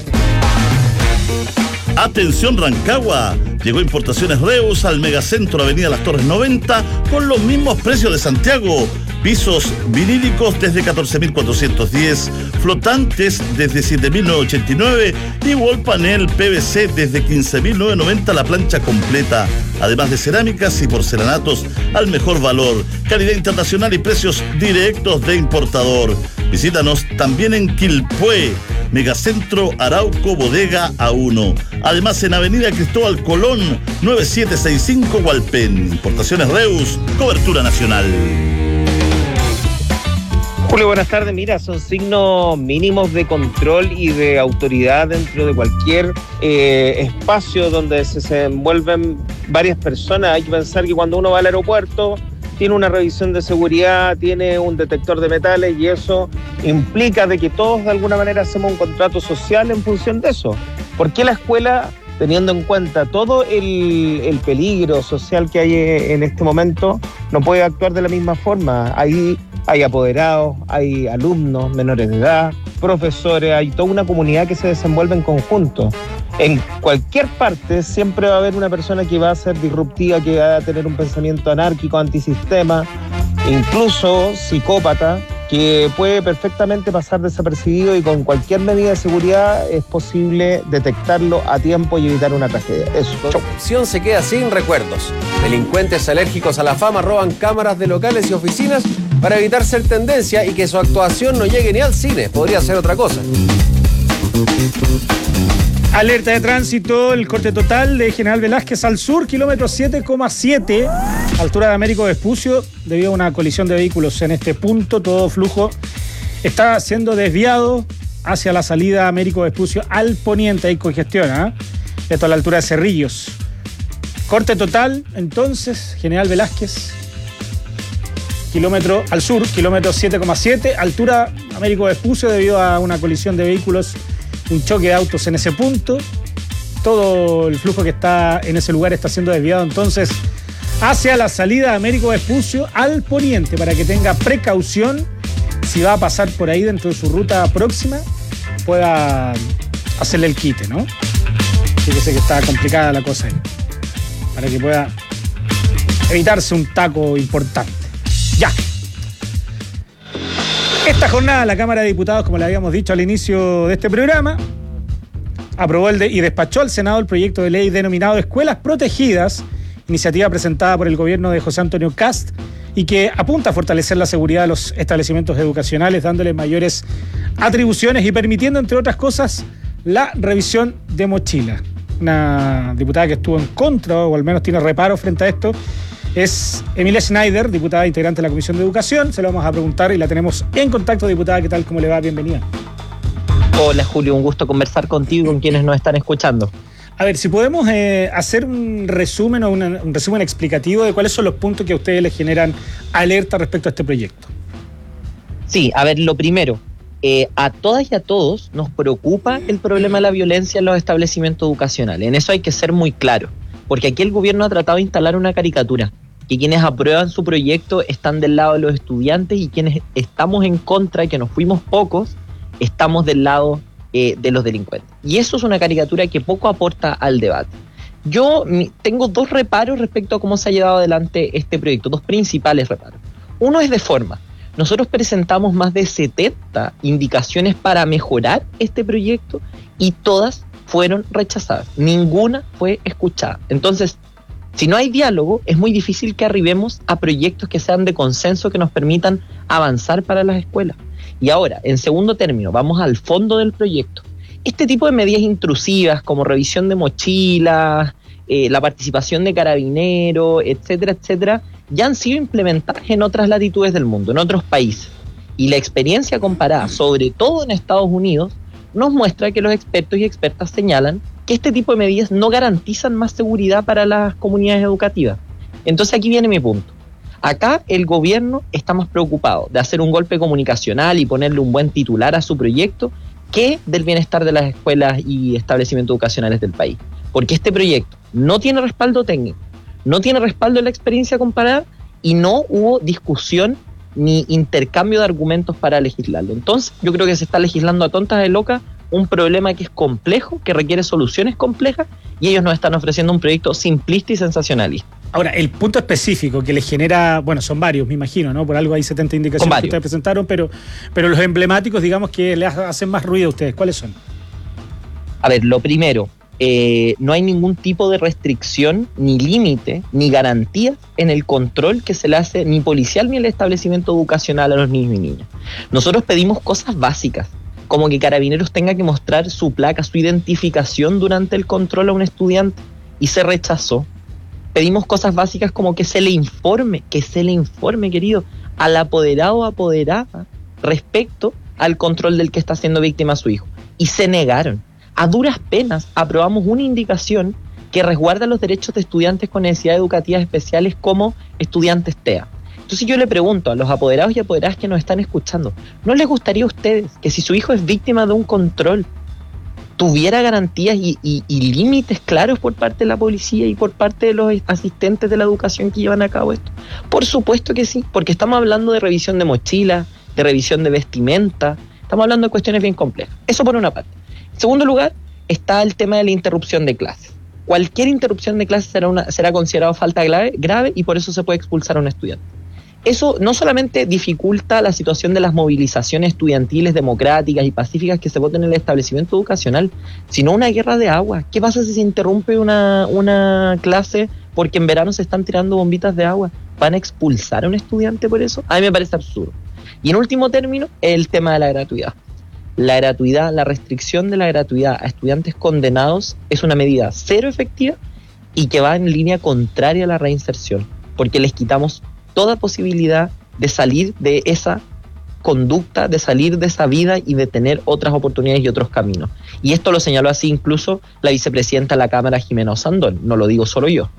Atención Rancagua, llegó Importaciones Reus al Megacentro Avenida Las Torres noventa con los mismos precios de Santiago. Pisos vinílicos desde catorce mil cuatrocientos diez, flotantes desde siete mil novecientos ochenta y nueve y wall panel P V C desde quince mil novecientos noventa la plancha completa. Además de cerámicas y porcelanatos al mejor valor, calidad internacional y precios directos de importador. Visítanos también en Quilpué, Megacentro Arauco Bodega A uno. Además en Avenida Cristóbal Colón, nueve siete seis cinco Hualpén. Importaciones Reus, cobertura nacional. Julio, buenas tardes. Mira, son signos mínimos de control y de autoridad dentro de cualquier eh, espacio donde se, se envuelven varias personas. Hay que pensar que cuando uno va al aeropuerto tiene una revisión de seguridad, tiene un detector de metales y eso implica de que todos de alguna manera hacemos un contrato social en función de eso. ¿Por qué la escuela, teniendo en cuenta todo el, el peligro social que hay en este momento, no puede actuar de la misma forma? Hay, hay apoderados, hay alumnos menores de edad, profesores, hay toda una comunidad que se desenvuelve en conjunto. En cualquier parte siempre va a haber una persona que va a ser disruptiva, que va a tener un pensamiento anárquico, antisistema, incluso psicópata, que puede perfectamente pasar desapercibido y con cualquier medida de seguridad es posible detectarlo a tiempo y evitar una tragedia. Eso. La opción se queda sin recuerdos. Delincuentes alérgicos a la fama roban cámaras de locales y oficinas para evitar ser tendencia y que su actuación no llegue ni al cine. Podría ser otra cosa. Alerta de tránsito, el corte total de General Velázquez al sur, kilómetro siete coma siete, altura de Américo Vespucio, debido a una colisión de vehículos. En este punto, todo flujo está siendo desviado hacia la salida Américo Vespucio al poniente. Hay congestión, ¿eh? Esto a la altura de Cerrillos. Corte total, entonces, General Velázquez, kilómetro al sur, kilómetro siete coma siete, altura Américo Vespucio, debido a una colisión de vehículos. Un choque de autos en ese punto. Todo el flujo que está en ese lugar está siendo desviado entonces hacia la salida de Américo Vespucio al poniente, para que tenga precaución si va a pasar por ahí dentro de su ruta próxima, pueda hacerle el quite, ¿no? Fíjese que está complicada la cosa ahí, para que pueda evitarse un taco importante. Ya. Esta jornada la Cámara de Diputados, como le habíamos dicho al inicio de este programa, aprobó el de, y despachó al Senado el proyecto de ley denominado Escuelas Protegidas, iniciativa presentada por el gobierno de José Antonio Kast y que apunta a fortalecer la seguridad de los establecimientos educacionales, dándoles mayores atribuciones y permitiendo, entre otras cosas, la revisión de mochila. Una diputada que estuvo en contra, o al menos tiene reparo frente a esto, es Emilia Schneider, diputada integrante de la Comisión de Educación. Se lo vamos a preguntar y la tenemos en contacto. Diputada, ¿qué tal? ¿Cómo le va? Bienvenida. Hola Julio, un gusto conversar contigo y con quienes nos están escuchando. A ver, si podemos eh, hacer un resumen o una, un resumen explicativo de cuáles son los puntos que a ustedes les generan alerta respecto a este proyecto. Sí, a ver, lo primero, eh, a todas y a todos nos preocupa el problema de la violencia en los establecimientos educacionales. En eso hay que ser muy claro, porque aquí el gobierno ha tratado de instalar una caricatura, que quienes aprueban su proyecto están del lado de los estudiantes y quienes estamos en contra, que nos fuimos pocos, estamos del lado eh, de los delincuentes. Y eso es una caricatura que poco aporta al debate. Yo mi, tengo dos reparos respecto a cómo se ha llevado adelante este proyecto, dos principales reparos. Uno es de forma. Nosotros presentamos más de setenta indicaciones para mejorar este proyecto y todas fueron rechazadas. Ninguna fue escuchada. Entonces, si no hay diálogo, es muy difícil que arribemos a proyectos que sean de consenso, que nos permitan avanzar para las escuelas. Y ahora, en segundo término, vamos al fondo del proyecto. Este tipo de medidas intrusivas, como revisión de mochilas, eh, la participación de carabineros, etcétera, etcétera, ya han sido implementadas en otras latitudes del mundo, en otros países. Y la experiencia comparada, sobre todo en Estados Unidos, nos muestra que los expertos y expertas señalan que este tipo de medidas no garantizan más seguridad para las comunidades educativas. Entonces aquí viene mi punto. Acá el gobierno está más preocupado de hacer un golpe comunicacional y ponerle un buen titular a su proyecto que del bienestar de las escuelas y establecimientos educacionales del país. Porque este proyecto no tiene respaldo técnico, no tiene respaldo en la experiencia comparada y no hubo discusión ni intercambio de argumentos para legislarlo. Entonces yo creo que se está legislando a tontas de loca un problema que es complejo, que requiere soluciones complejas, y ellos nos están ofreciendo un proyecto simplista y sensacionalista. Ahora, el punto específico que les genera, bueno, son varios, me imagino, ¿no? Por algo hay setenta indicaciones que ustedes presentaron, pero, pero los emblemáticos, digamos, que les hacen más ruido a ustedes, ¿cuáles son? A ver, lo primero, eh, no hay ningún tipo de restricción, ni límite, ni garantía en el control que se le hace ni policial ni el establecimiento educacional a los niños y niñas. Nosotros pedimos cosas básicas, como que Carabineros tenga que mostrar su placa, su identificación durante el control a un estudiante, y se rechazó. Pedimos cosas básicas como que se le informe, que se le informe, querido, al apoderado o apoderada respecto al control del que está siendo víctima su hijo. Y se negaron. A duras penas aprobamos una indicación que resguarda los derechos de estudiantes con necesidades educativas especiales como estudiantes T E A. Entonces yo le pregunto a los apoderados y apoderadas que nos están escuchando, ¿no les gustaría a ustedes que si su hijo es víctima de un control, tuviera garantías y, y, y límites claros por parte de la policía y por parte de los asistentes de la educación que llevan a cabo esto? Por supuesto que sí, porque estamos hablando de revisión de mochilas, de revisión de vestimenta, estamos hablando de cuestiones bien complejas. Eso por una parte. En segundo lugar, está el tema de la interrupción de clases. Cualquier interrupción de clases será, una, será considerado falta grave, grave y por eso se puede expulsar a un estudiante. Eso no solamente dificulta la situación de las movilizaciones estudiantiles democráticas y pacíficas que se votan en el establecimiento educacional, sino una guerra de agua. ¿Qué pasa si se interrumpe una, una clase porque en verano se están tirando bombitas de agua? ¿Van a expulsar a un estudiante por eso? A mí me parece absurdo. Y en último término, el tema de la gratuidad. La gratuidad, la restricción de la gratuidad a estudiantes condenados es una medida cero efectiva y que va en línea contraria a la reinserción, porque les quitamos toda posibilidad de salir de esa conducta, de salir de esa vida y de tener otras oportunidades y otros caminos. Y esto lo señaló así incluso la vicepresidenta de la Cámara, Jimena Osandón, no lo digo solo yo.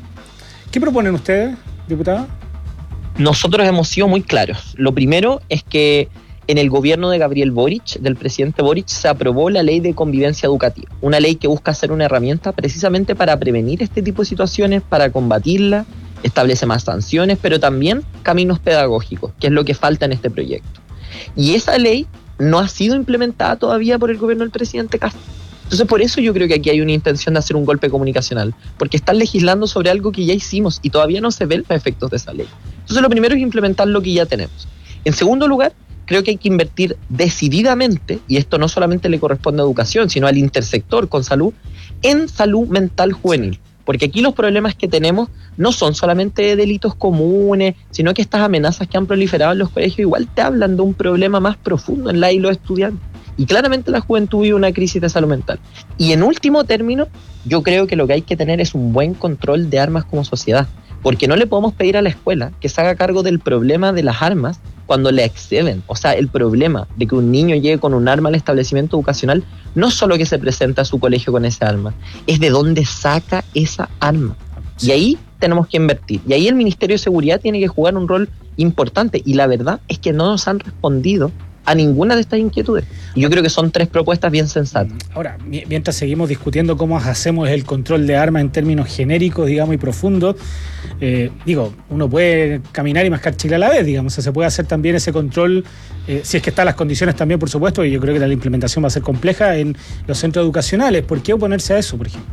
¿Qué proponen ustedes, diputada? Nosotros hemos sido muy claros. Lo primero es que en el gobierno de Gabriel Boric, del presidente Boric, se aprobó la ley de convivencia educativa, una ley que busca ser una herramienta precisamente para prevenir este tipo de situaciones, para combatirla, establece más sanciones, pero también caminos pedagógicos, que es lo que falta en este proyecto. Y esa ley no ha sido implementada todavía por el gobierno del presidente Castro. Entonces, por eso yo creo que aquí hay una intención de hacer un golpe comunicacional, porque están legislando sobre algo que ya hicimos y todavía no se ven los efectos de esa ley. Entonces, lo primero es implementar lo que ya tenemos. En segundo lugar, creo que hay que invertir decididamente, y esto no solamente le corresponde a educación, sino al intersector con salud, en salud mental juvenil. Porque aquí los problemas que tenemos no son solamente delitos comunes, sino que estas amenazas que han proliferado en los colegios igual te hablan de un problema más profundo en la y los estudiantes. Y claramente la juventud vive una crisis de salud mental. Y en último término, yo creo que lo que hay que tener es un buen control de armas como sociedad. Porque no le podemos pedir a la escuela que se haga cargo del problema de las armas cuando le exceden. O sea, el problema de que un niño llegue con un arma al establecimiento educacional no solo que se presenta a su colegio con esa arma, es de dónde saca esa arma. Y ahí tenemos que invertir. Y ahí el Ministerio de Seguridad tiene que jugar un rol importante. Y la verdad es que no nos han respondido a ninguna de estas inquietudes. Y yo creo que son tres propuestas bien sensatas. Ahora, mientras seguimos discutiendo cómo hacemos el control de armas en términos genéricos, digamos, y profundos, eh, digo, uno puede caminar y mascar chicle a la vez, digamos, o sea, se puede hacer también ese control, eh, si es que están las condiciones también, por supuesto, y yo creo que la implementación va a ser compleja en los centros educacionales. ¿Por qué oponerse a eso, por ejemplo?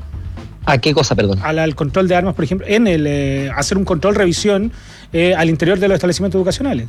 ¿A qué cosa, perdón? Al, al control de armas, por ejemplo, en el eh, hacer un control, revisión eh, al interior de los establecimientos educacionales.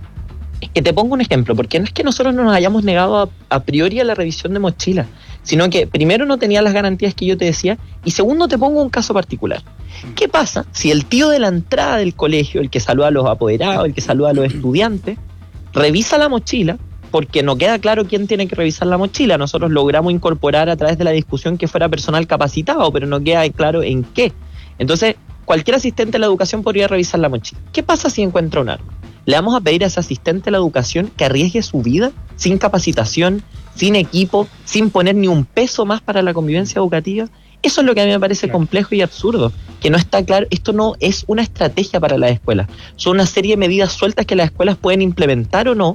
Es que te pongo un ejemplo, porque no es que nosotros no nos hayamos negado a, a priori a la revisión de mochilas, sino que primero no tenía las garantías que yo te decía, y segundo te pongo un caso particular. ¿Qué pasa si el tío de la entrada del colegio, el que saluda a los apoderados, el que saluda a los estudiantes, revisa la mochila? Porque no queda claro quién tiene que revisar la mochila. Nosotros logramos incorporar a través de la discusión que fuera personal capacitado, pero no queda claro en qué. Entonces, cualquier asistente de la educación podría revisar la mochila. ¿Qué pasa si encuentra un arma? ¿Le vamos a pedir a ese asistente de la educación que arriesgue su vida sin capacitación, sin equipo, sin poner ni un peso más para la convivencia educativa? Eso es lo que a mí me parece complejo y absurdo, que no está claro. Esto no es una estrategia para las escuelas. Son una serie de medidas sueltas que las escuelas pueden implementar o no,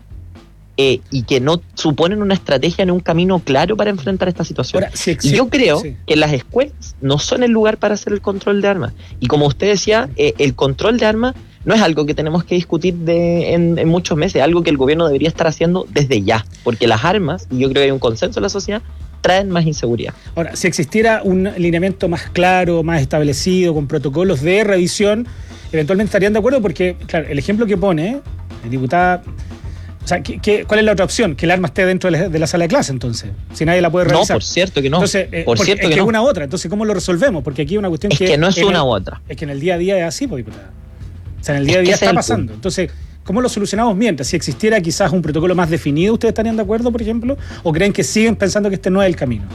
Eh, y que no suponen una estrategia ni un camino claro para enfrentar esta situación. Ahora, sí, sí, y yo creo sí. que las escuelas no son el lugar para hacer el control de armas. Y como usted decía, eh, el control de armas no es algo que tenemos que discutir de, en, en muchos meses, es algo que el gobierno debería estar haciendo desde ya, porque las armas, y yo creo que hay un consenso en la sociedad, traen más inseguridad. Ahora, si existiera un lineamiento más claro, más establecido, con protocolos de revisión, eventualmente estarían de acuerdo, porque, claro, el ejemplo que pone el diputada... O sea, ¿qué, qué, ¿cuál es la otra opción? Que el arma esté dentro de la, de la sala de clase, entonces. Si nadie la puede revisar. No, por cierto que no. Entonces, eh, por cierto es que, que no. es una u otra. Entonces, ¿cómo lo resolvemos? Porque aquí hay una cuestión es que... Es que no es una el, u otra. Es que en el día a día es así, pues, diputada. O sea, en el día a día está pasando. Entonces, ¿cómo lo solucionamos mientras? Si existiera quizás un protocolo más definido, ¿ustedes estarían de acuerdo, por ejemplo? ¿O creen que siguen pensando que este no es el camino?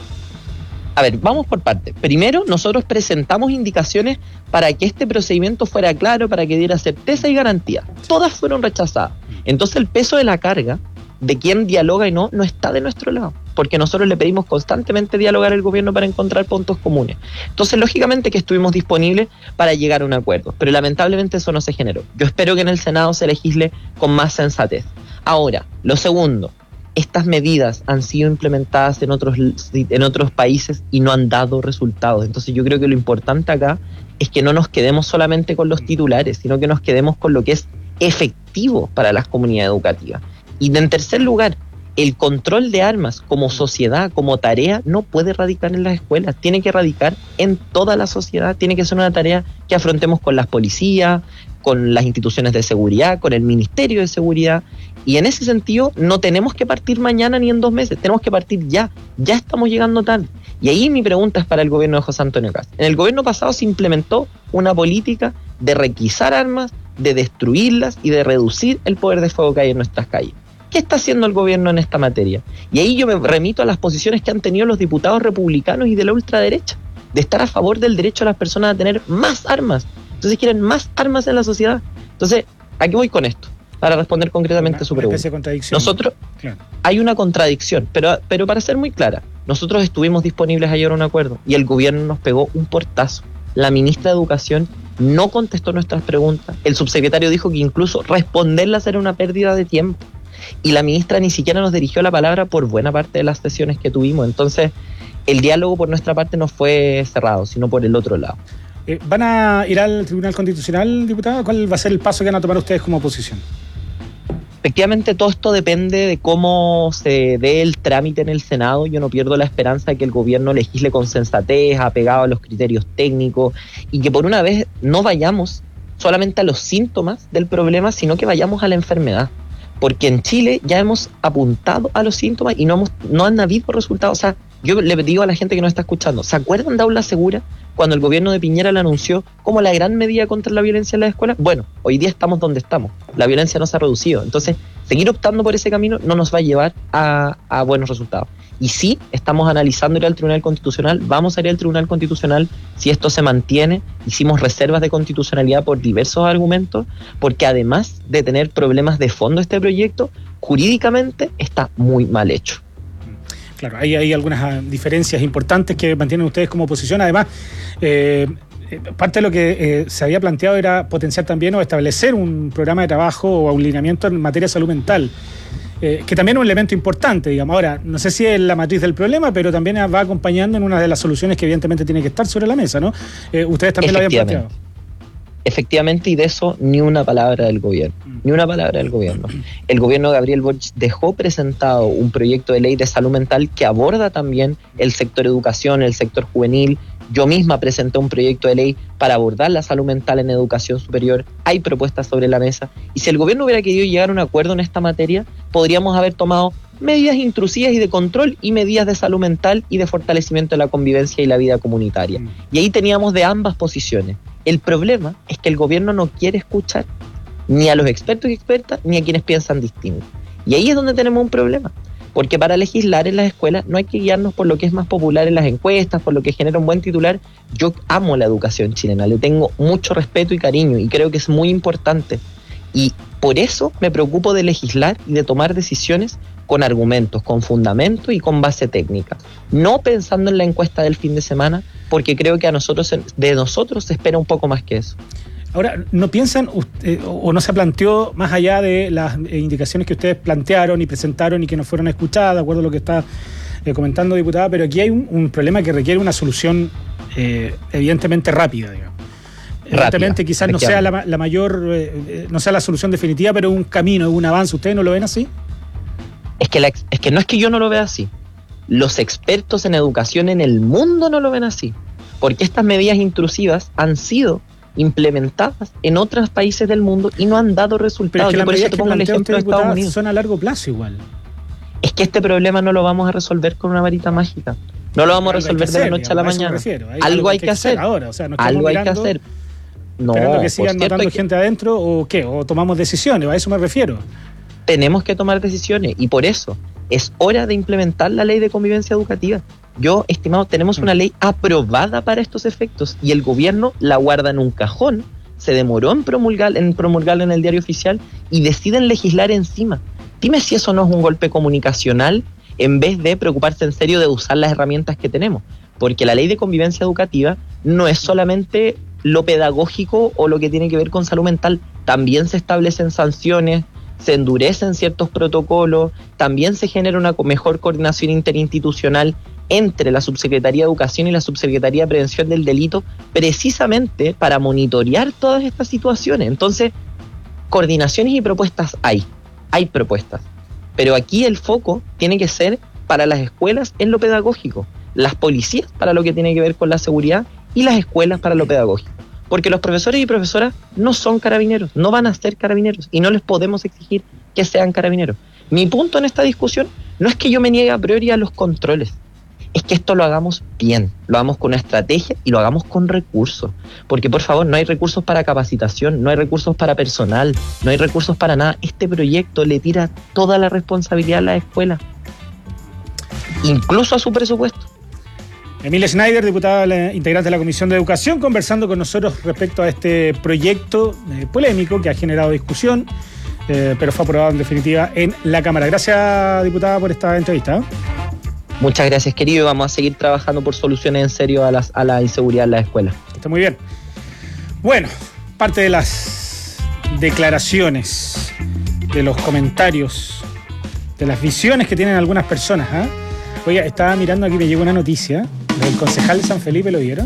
A ver, vamos por partes. Primero, nosotros presentamos indicaciones para que este procedimiento fuera claro, para que diera certeza y garantía. Todas fueron rechazadas. Entonces, el peso de la carga de quién dialoga y no, no está de nuestro lado, porque nosotros le pedimos constantemente dialogar al gobierno para encontrar puntos comunes. Entonces, lógicamente que estuvimos disponibles para llegar a un acuerdo, pero lamentablemente eso no se generó. Yo espero que en el Senado se legisle con más sensatez. Ahora, lo segundo, estas medidas han sido implementadas en otros, en otros países y no han dado resultados. Entonces, yo creo que lo importante acá es que no nos quedemos solamente con los titulares, sino que nos quedemos con lo que es efectivo para las comunidades educativas. Y en tercer lugar, el control de armas como sociedad, como tarea, no puede radicar en las escuelas, tiene que radicar en toda la sociedad, tiene que ser una tarea que afrontemos con las policías, con las instituciones de seguridad, con el Ministerio de Seguridad, y en ese sentido no tenemos que partir mañana ni en dos meses, tenemos que partir ya, ya estamos llegando tarde. Y ahí mi pregunta es para el gobierno de José Antonio Kast. En el gobierno pasado se implementó una política de requisar armas, de destruirlas y de reducir el poder de fuego que hay en nuestras calles. ¿Qué está haciendo el gobierno en esta materia? Y ahí yo me remito a las posiciones que han tenido los diputados republicanos y de la ultraderecha, de estar a favor del derecho de las personas a tener más armas. Entonces quieren más armas en la sociedad. Entonces, ¿a qué voy con esto? Para responder concretamente una, a su pregunta. Una especie de contradicción. Nosotros, claro. Hay una contradicción, pero, pero para ser muy clara, nosotros estuvimos disponibles a llegar a un acuerdo y el gobierno nos pegó un portazo. La ministra de Educación no contestó nuestras preguntas. El subsecretario dijo que incluso responderlas era una pérdida de tiempo. Y la ministra ni siquiera nos dirigió la palabra por buena parte de las sesiones que tuvimos. Entonces, el diálogo por nuestra parte no fue cerrado, sino por el otro lado. Eh, ¿Van a ir al Tribunal Constitucional, diputada? ¿Cuál va a ser el paso que van a tomar ustedes como oposición? Efectivamente, todo esto depende de cómo se dé el trámite en el Senado. Yo no pierdo la esperanza de que el gobierno legisle con sensatez, apegado a los criterios técnicos, y que por una vez no vayamos solamente a los síntomas del problema, sino que vayamos a la enfermedad. Porque en Chile ya hemos apuntado a los síntomas y no, hemos, no han habido resultados. O sea, yo le digo a la gente que nos está escuchando, ¿se acuerdan de Aula Segura cuando el gobierno de Piñera la anunció como la gran medida contra la violencia en las escuelas? Bueno, hoy día estamos donde estamos. La violencia no se ha reducido. Entonces, seguir optando por ese camino no nos va a llevar a, a buenos resultados. Y sí, estamos analizando ir al Tribunal Constitucional, vamos a ir al Tribunal Constitucional si esto se mantiene. Hicimos reservas de constitucionalidad por diversos argumentos, porque además de tener problemas de fondo este proyecto, jurídicamente está muy mal hecho. Claro, hay, hay algunas diferencias importantes que mantienen ustedes como oposición. Además, eh, parte de lo que eh, se había planteado era potenciar también o establecer un programa de trabajo o un lineamiento en materia de salud mental, eh, que también es un elemento importante, digamos. Ahora, no sé si es la matriz del problema, pero también va acompañando en una de las soluciones que evidentemente tiene que estar sobre la mesa, ¿no? Eh, ustedes también lo habían planteado. Efectivamente, y de eso ni una palabra del gobierno, mm. ni una palabra del gobierno. El gobierno de Gabriel Boric dejó presentado un proyecto de ley de salud mental que aborda también el sector educación, el sector juvenil. Yo misma presenté un proyecto de ley para abordar la salud mental en educación superior. Hay propuestas sobre la mesa. Y si el gobierno hubiera querido llegar a un acuerdo en esta materia, podríamos haber tomado medidas intrusivas y de control y medidas de salud mental y de fortalecimiento de la convivencia y la vida comunitaria. Y ahí teníamos de ambas posiciones. El problema es que el gobierno no quiere escuchar ni a los expertos y expertas ni a quienes piensan distinto. Y ahí es donde tenemos un problema. Porque para legislar en las escuelas no hay que guiarnos por lo que es más popular en las encuestas, por lo que genera un buen titular. Yo amo la educación chilena, le tengo mucho respeto y cariño y creo que es muy importante. Y por eso me preocupo de legislar y de tomar decisiones con argumentos, con fundamento y con base técnica. No pensando en la encuesta del fin de semana, porque creo que a nosotros, de nosotros se espera un poco más que eso. Ahora, ¿no piensan usted, o no se planteó más allá de las indicaciones que ustedes plantearon y presentaron y que no fueron escuchadas, de acuerdo a lo que está eh, comentando, diputada, pero aquí hay un, un problema que requiere una solución eh, evidentemente rápida, digamos. Evidentemente quizás no sea la, la mayor, eh, no sea la solución definitiva, pero un camino, un avance. ¿Ustedes no lo ven así? Es que, la, es que no es que yo no lo vea así. Los expertos en educación en el mundo no lo ven así. Porque estas medidas intrusivas han sido implementadas en otros países del mundo y no han dado resultados. Pero es que yo por eso te pongo el ejemplo de Estados Unidos. Son a largo plazo igual. Es que este problema no lo vamos a resolver con una varita mágica. No lo vamos a resolver de la noche a la mañana. Algo hay que hacer. Ahora, o sea, no algo hay que hacer. No, esperando que sigan matando que... gente adentro o qué, o tomamos decisiones, a eso me refiero. Tenemos que tomar decisiones y por eso es hora de implementar la ley de convivencia educativa. Yo, estimado, tenemos una ley aprobada para estos efectos y el gobierno la guarda en un cajón, se demoró en promulgar, en promulgarla en el diario oficial y deciden legislar encima. Dime si eso no es un golpe comunicacional en vez de preocuparse en serio de usar las herramientas que tenemos. Porque la ley de convivencia educativa no es solamente lo pedagógico o lo que tiene que ver con salud mental, también se establecen sanciones, se endurecen ciertos protocolos, también se genera una mejor coordinación interinstitucional entre la Subsecretaría de Educación y la Subsecretaría de Prevención del Delito, precisamente para monitorear todas estas situaciones. Entonces, coordinaciones y propuestas hay, hay propuestas, pero aquí el foco tiene que ser para las escuelas en lo pedagógico, las policías para lo que tiene que ver con la seguridad y las escuelas para lo pedagógico. Porque los profesores y profesoras no son carabineros, no van a ser carabineros y no les podemos exigir que sean carabineros. Mi punto en esta discusión no es que yo me niegue a priori a los controles, es que esto lo hagamos bien, lo hagamos con una estrategia y lo hagamos con recursos. Porque, por favor, no hay recursos para capacitación, no hay recursos para personal, no hay recursos para nada. Este proyecto le tira toda la responsabilidad a la escuela, incluso a su presupuesto. Emilia Schneider, diputada integrante de la Comisión de Educación, conversando con nosotros respecto a este proyecto eh, polémico que ha generado discusión, eh, pero fue aprobado en definitiva en la Cámara. Gracias, diputada, por esta entrevista. ¿eh? Muchas gracias, querido. Vamos a seguir trabajando por soluciones en serio a, las, a la inseguridad en la escuela. Está muy bien. Bueno, parte de las declaraciones, de los comentarios, de las visiones que tienen algunas personas. ¿eh? Oiga, estaba mirando aquí, me llegó una noticia del concejal de San Felipe, ¿lo vieron?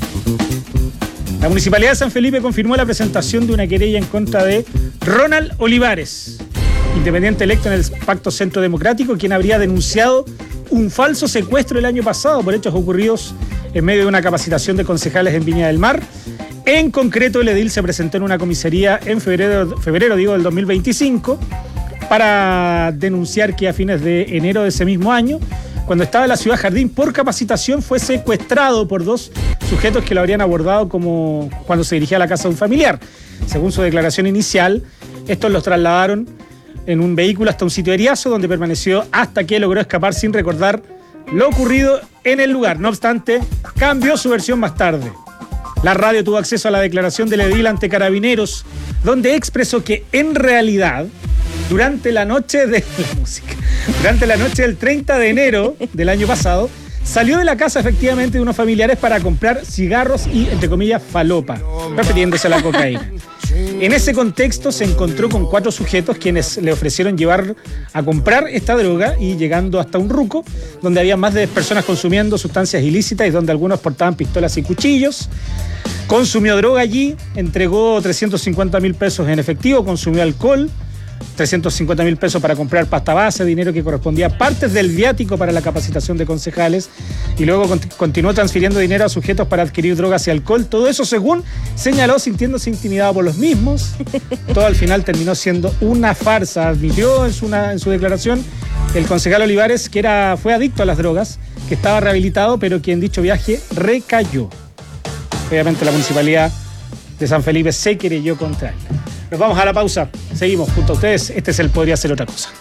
La Municipalidad de San Felipe confirmó la presentación de una querella en contra de Ronald Olivares, independiente electo en el Pacto Centro Democrático, quien habría denunciado un falso secuestro el año pasado por hechos ocurridos en medio de una capacitación de concejales en Viña del Mar. En concreto, el edil se presentó en una comisaría en febrero, febrero digo, del dos mil veinticinco para denunciar que a fines de enero de ese mismo año, cuando estaba en la ciudad Jardín por capacitación, fue secuestrado por dos sujetos que lo habrían abordado como cuando se dirigía a la casa de un familiar. Según su declaración inicial, estos los trasladaron en un vehículo hasta un sitio de Eriazo, donde permaneció hasta que logró escapar sin recordar lo ocurrido en el lugar. No obstante, cambió su versión más tarde. La radio tuvo acceso a la declaración del edil ante Carabineros, donde expresó que en realidad, durante la noche de la música, durante la noche del treinta de enero del año pasado, salió de la casa efectivamente de unos familiares para comprar cigarros y, entre comillas, falopa, refiriéndose a la cocaína. En ese contexto se encontró con cuatro sujetos quienes le ofrecieron llevar a comprar esta droga y llegando hasta un ruco donde había más de diez personas consumiendo sustancias ilícitas y donde algunos portaban pistolas y cuchillos. Consumió droga allí, entregó trescientos cincuenta mil pesos en efectivo, consumió alcohol, trescientos cincuenta mil pesos para comprar pasta base, dinero que correspondía a partes del viático para la capacitación de concejales, y luego cont- continuó transfiriendo dinero a sujetos para adquirir drogas y alcohol. Todo eso, según señaló, sintiéndose intimidado por los mismos. Todo al final terminó siendo una farsa. Admitió en su, una, en su declaración el concejal Olivares que era, fue adicto a las drogas, que estaba rehabilitado, pero que en dicho viaje recayó. Obviamente la municipalidad de San Felipe se querelló contra él. Nos vamos a la pausa. Seguimos junto a ustedes. Este es el Podría Ser Otra Cosa.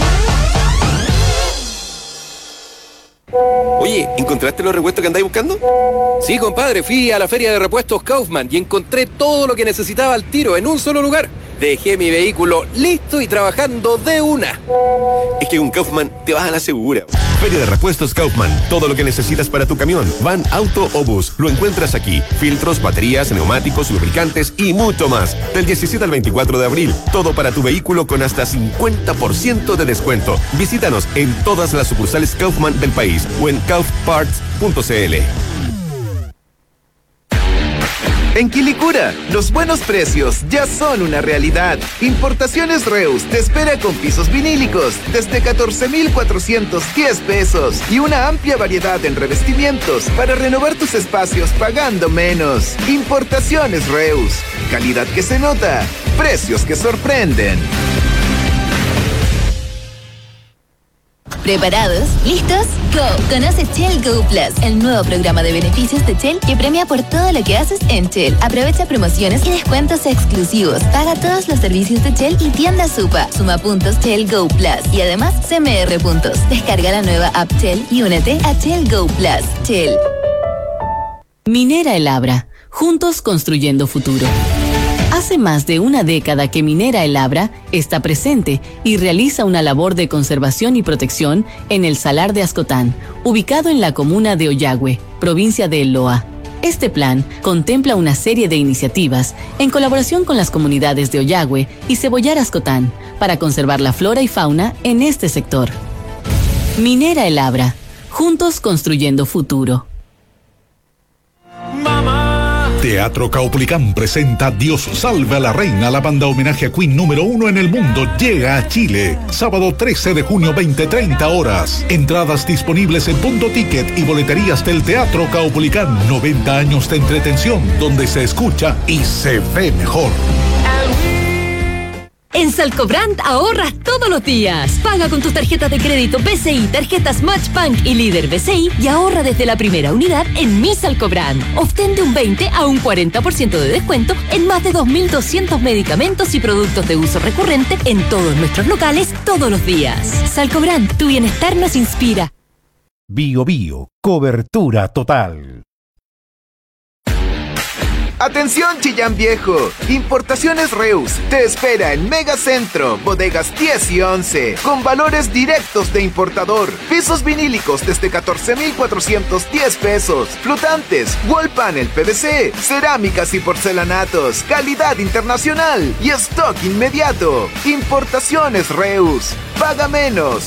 Oye, ¿encontraste los repuestos que andáis buscando? Sí, compadre, fui a la feria de repuestos Kaufman y encontré todo lo que necesitaba al tiro en un solo lugar. Dejé mi vehículo listo y trabajando de una. Es que con Kaufman te vas a la segura. Feria de repuestos Kaufman. Todo lo que necesitas para tu camión, van, auto o bus, lo encuentras aquí. Filtros, baterías, neumáticos, lubricantes y mucho más. Del diecisiete al veinticuatro de abril. Todo para tu vehículo con hasta cincuenta por ciento de descuento. Visítanos en todas las sucursales Kaufman del país o en kauf parts punto c l. En Quilicura, los buenos precios ya son una realidad. Importaciones Reus te espera con pisos vinílicos desde catorce mil cuatrocientos diez pesos y una amplia variedad en revestimientos para renovar tus espacios pagando menos. Importaciones Reus, calidad que se nota, precios que sorprenden. ¿Preparados? ¿Listos? ¡Go! Conoce Shell Go Plus, el nuevo programa de beneficios de Shell que premia por todo lo que haces en Shell. Aprovecha promociones y descuentos exclusivos. Paga todos los servicios de Shell y tienda Supa. Suma puntos Shell Go Plus y además C M R puntos. Descarga la nueva app Shell y únete a Shell Go Plus. Shell. Minera El Abra. Juntos construyendo futuro. Hace más de una década que Minera El Abra está presente y realiza una labor de conservación y protección en el Salar de Ascotán, ubicado en la comuna de Ollagüe, provincia de El Loa. Este plan contempla una serie de iniciativas en colaboración con las comunidades de Ollagüe y Cebollar Ascotán para conservar la flora y fauna en este sector. Minera El Abra. Juntos construyendo futuro. Teatro Caupolicán presenta Dios salve a la reina. La banda homenaje a Queen número uno en el mundo llega a Chile. Sábado trece de junio, veinte treinta horas. Entradas disponibles en Punto Ticket y boleterías del Teatro Caupolicán. noventa años de entretención donde se escucha y se ve mejor. En Salcobrand ahorras todos los días. Paga con tus tarjetas de crédito B C I, tarjetas Matchbank y Líder B C I y ahorra desde la primera unidad en Mi Salcobrand. Obtén de un veinte a un cuarenta por ciento de descuento en más de dos mil doscientos medicamentos y productos de uso recurrente en todos nuestros locales todos los días. Salcobrand, tu bienestar nos inspira. Bio Bio, cobertura total. Atención Chillán Viejo, Importaciones Reus te espera en Megacentro, bodegas diez y once, con valores directos de importador, pisos vinílicos desde catorce mil cuatrocientos diez pesos, flotantes, wall panel P V C, cerámicas y porcelanatos, calidad internacional y stock inmediato. Importaciones Reus, paga menos,